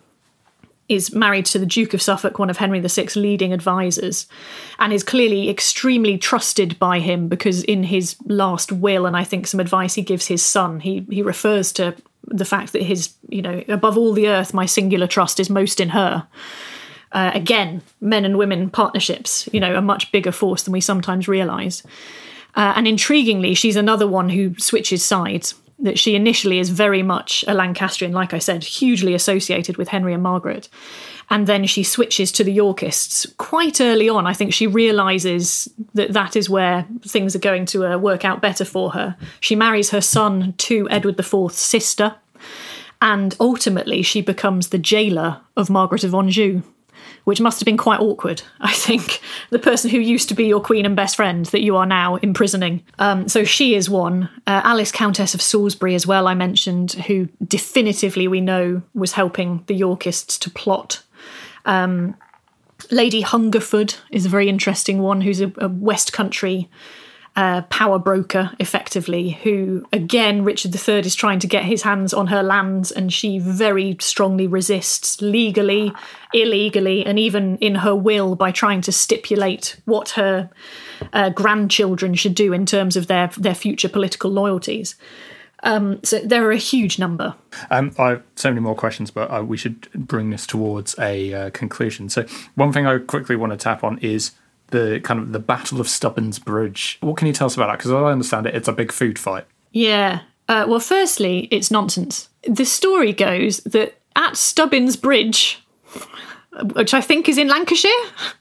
is married to the Duke of Suffolk, one of Henry the Sixth's leading advisors, and is clearly extremely trusted by him because in his last will, and I think some advice he gives his son, he he refers to the fact that his, you know, above all the earth, my singular trust is most in her. Uh, again, men and women partnerships, you know, a much bigger force than we sometimes realise. Uh, and intriguingly, she's another one who switches sides, that she initially is very much a Lancastrian, like I said, hugely associated with Henry and Margaret. And then she switches to the Yorkists quite early on. I think she realises that that is where things are going to uh, work out better for her. She marries her son to Edward the Fourth's sister, and ultimately she becomes the jailer of Margaret of Anjou, which must have been quite awkward, I think. The person who used to be your queen and best friend that you are now imprisoning. Um, so she is one. Uh, Alice, Countess of Salisbury as well, I mentioned, who definitively we know was helping the Yorkists to plot. Um, Lady Hungerford is a very interesting one, who's a, a West Country uh, power broker, effectively, who, again, Richard the Third is trying to get his hands on her lands, and she very strongly resists, legally, illegally, and even in her will, by trying to stipulate what her uh, grandchildren should do in terms of their, their future political loyalties. Um, so there are a huge number. Um, I have so many more questions, but uh, we should bring this towards a uh, conclusion. So one thing I quickly want to tap on is the kind of the Battle of Stubbins Bridge. What can you tell us about that? Because as I understand it, it's a big food fight. Yeah. Uh, well, firstly, it's nonsense. The story goes that at Stubbins Bridge, which I think is in Lancashire,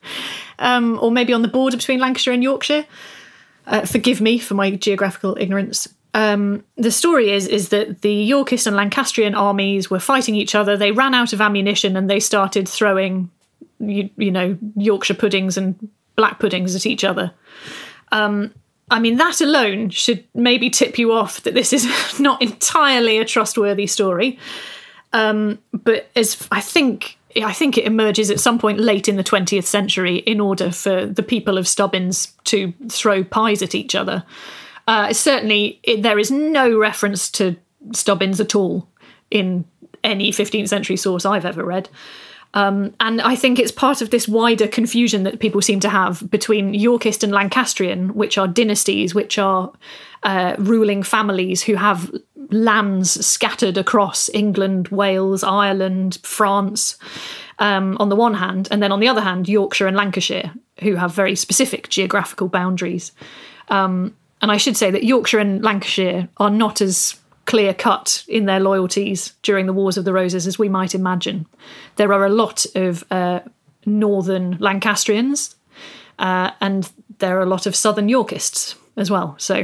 um, or maybe on the border between Lancashire and Yorkshire, uh, forgive me for my geographical ignorance. Um, the story is is that the Yorkist and Lancastrian armies were fighting each other. They ran out of ammunition and they started throwing, you, you know, Yorkshire puddings and black puddings at each other. Um, I mean, that alone should maybe tip you off that this is not entirely a trustworthy story. Um, but as I think, I think it emerges at some point late in the twentieth century in order for the people of Stubbins to throw pies at each other. Uh, certainly, it, there is no reference to Stubbins at all in any fifteenth century source I've ever read. Um, and I think it's part of this wider confusion that people seem to have between Yorkist and Lancastrian, which are dynasties, which are uh, ruling families who have lands scattered across England, Wales, Ireland, France, um, on the one hand, and then on the other hand, Yorkshire and Lancashire, who have very specific geographical boundaries. Um, and I should say that Yorkshire and Lancashire are not as clear-cut in their loyalties during the Wars of the Roses as we might imagine. There are a lot of uh, northern Lancastrians, uh, and there are a lot of southern Yorkists as well. So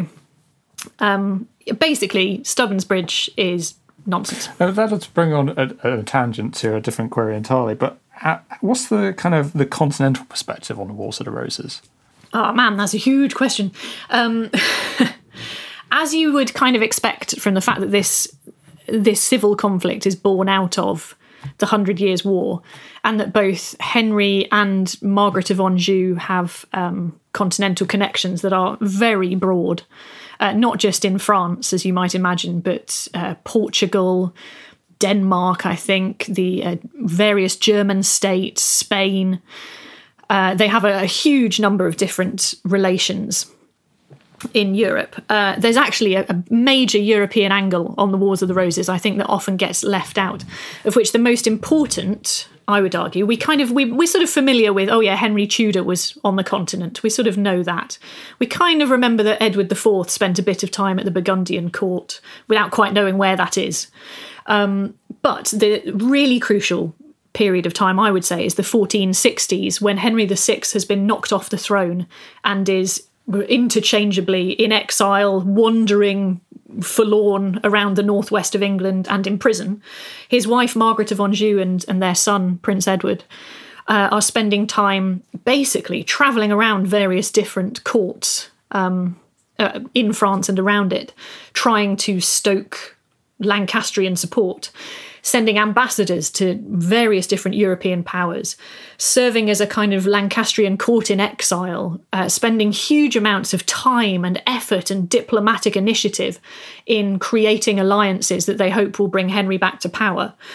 um, basically, Stubbins Bridge is nonsense. Uh, that'll bring on a, a tangent to a different query entirely, but uh, what's the kind of the continental perspective on the Wars of the Roses? Oh man, that's a huge question. Um, as you would kind of expect from the fact that this this civil conflict is born out of the Hundred Years' War, and that both Henry and Margaret of Anjou have um, continental connections that are very broad, uh, not just in France, as you might imagine, but uh, Portugal, Denmark, I think, the uh, various German states, Spain. Uh, they have a, a huge number of different relations in Europe. Uh, there's actually a, a major European angle on the Wars of the Roses, I think, that often gets left out, of which the most important, I would argue, we kind of, we, we're sort of familiar with, oh yeah, Henry Tudor was on the continent. We sort of know that. We kind of remember that Edward the Fourth spent a bit of time at the Burgundian court without quite knowing where that is. Um, but the really crucial period of time, I would say, is the fourteen sixties, when Henry the Sixth has been knocked off the throne and is interchangeably in exile, wandering forlorn around the northwest of England and in prison. His wife, Margaret of Anjou, and, and their son, Prince Edward, uh, are spending time basically travelling around various different courts um, uh, in France and around it, trying to stoke Lancastrian support, sending ambassadors to various different European powers, serving as a kind of Lancastrian court in exile, uh, spending huge amounts of time and effort and diplomatic initiative in creating alliances that they hope will bring Henry back to power.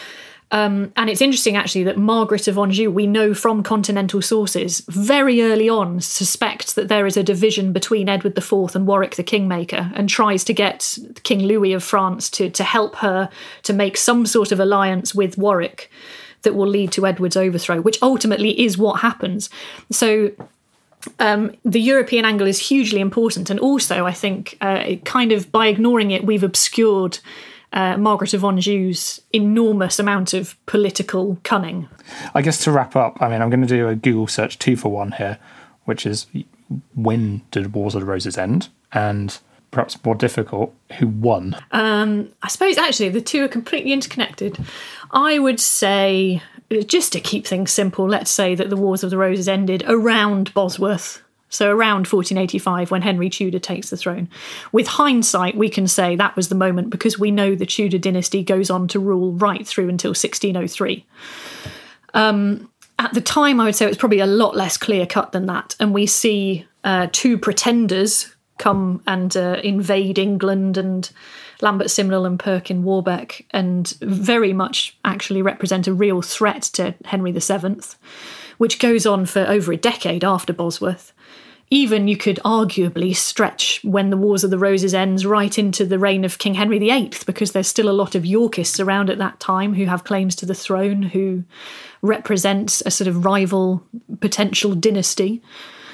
Um, and it's interesting, actually, that Margaret of Anjou, we know from continental sources, very early on suspects that there is a division between Edward the Fourth and Warwick the Kingmaker, and tries to get King Louis of France to, to help her to make some sort of alliance with Warwick that will lead to Edward's overthrow, which ultimately is what happens. So um, the European angle is hugely important. And also, I think, uh, it kind of, by ignoring it, we've obscured Uh, Margaret of Anjou's enormous amount of political cunning. I guess to wrap up, I mean, I'm going to do a Google search two for one here, which is when did Wars of the Roses end? And perhaps more difficult, who won? Um, I suppose actually the two are completely interconnected. I would say, just to keep things simple, let's say that the Wars of the Roses ended around Bosworth. So around fourteen eighty-five, when Henry Tudor takes the throne. With hindsight, we can say that was the moment because we know the Tudor dynasty goes on to rule right through until sixteen oh three. Um, at the time, I would say it was probably a lot less clear-cut than that. And we see uh, two pretenders come and uh, invade England, and Lambert Simnel and Perkin Warbeck, and very much actually represent a real threat to Henry the Seventh, which goes on for over a decade after Bosworth. Even you could arguably stretch when the Wars of the Roses ends right into the reign of King Henry the Eighth, because there's still a lot of Yorkists around at that time who have claims to the throne, who represent a sort of rival potential dynasty.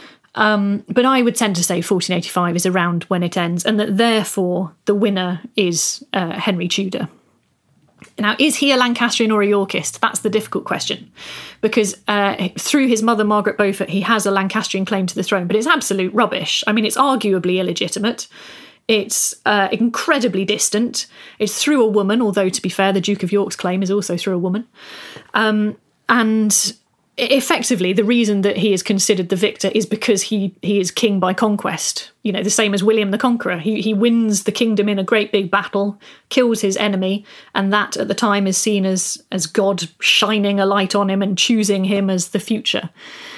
Um, but I would tend to say fourteen eighty-five is around when it ends, and that therefore the winner is uh, Henry Tudor. Now, is he a Lancastrian or a Yorkist? That's the difficult question, because uh, through his mother, Margaret Beaufort, he has a Lancastrian claim to the throne, but it's absolute rubbish. I mean, it's arguably illegitimate. It's uh, incredibly distant. It's through a woman, although, to be fair, the Duke of York's claim is also through a woman. Um, and effectively, the reason that he is considered the victor is because he he is king by conquest. You know, the same as William the Conqueror. He he wins the kingdom in a great big battle, kills his enemy, and that at the time is seen as as God shining a light on him and choosing him as the future.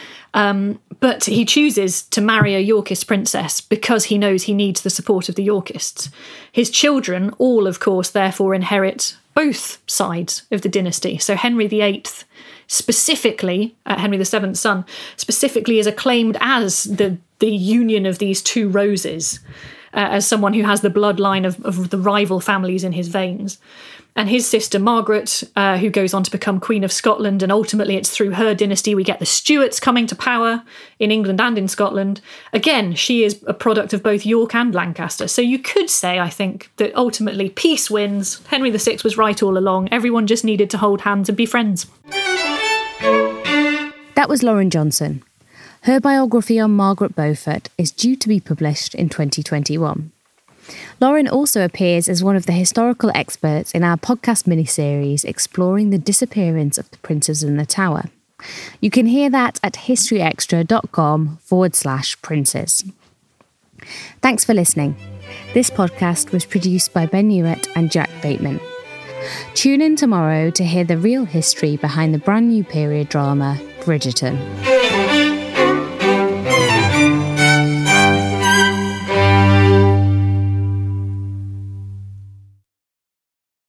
Um, but he chooses to marry a Yorkist princess because he knows he needs the support of the Yorkists. His children all, of course, therefore inherit both sides of the dynasty. So Henry the Eighth, specifically, uh, Henry the Seventh's son, specifically is acclaimed as the, the union of these two roses, uh, as someone who has the bloodline of, of the rival families in his veins. And his sister Margaret, uh, who goes on to become Queen of Scotland, and ultimately it's through her dynasty we get the Stuarts coming to power in England and in Scotland. Again, she is a product of both York and Lancaster. So you could say, I think, that ultimately peace wins. Henry the Sixth was right all along. Everyone just needed to hold hands and be friends. That was Lauren Johnson. Her biography on Margaret Beaufort is due to be published in twenty twenty-one. Lauren also appears as one of the historical experts in our podcast miniseries exploring the disappearance of the princes in the Tower. You can hear that at historyextra.com forward slash princes. Thanks for listening. This podcast was produced by Ben Hewitt and Jack Bateman. Tune in tomorrow to hear the real history behind the brand new period drama, Bridgerton.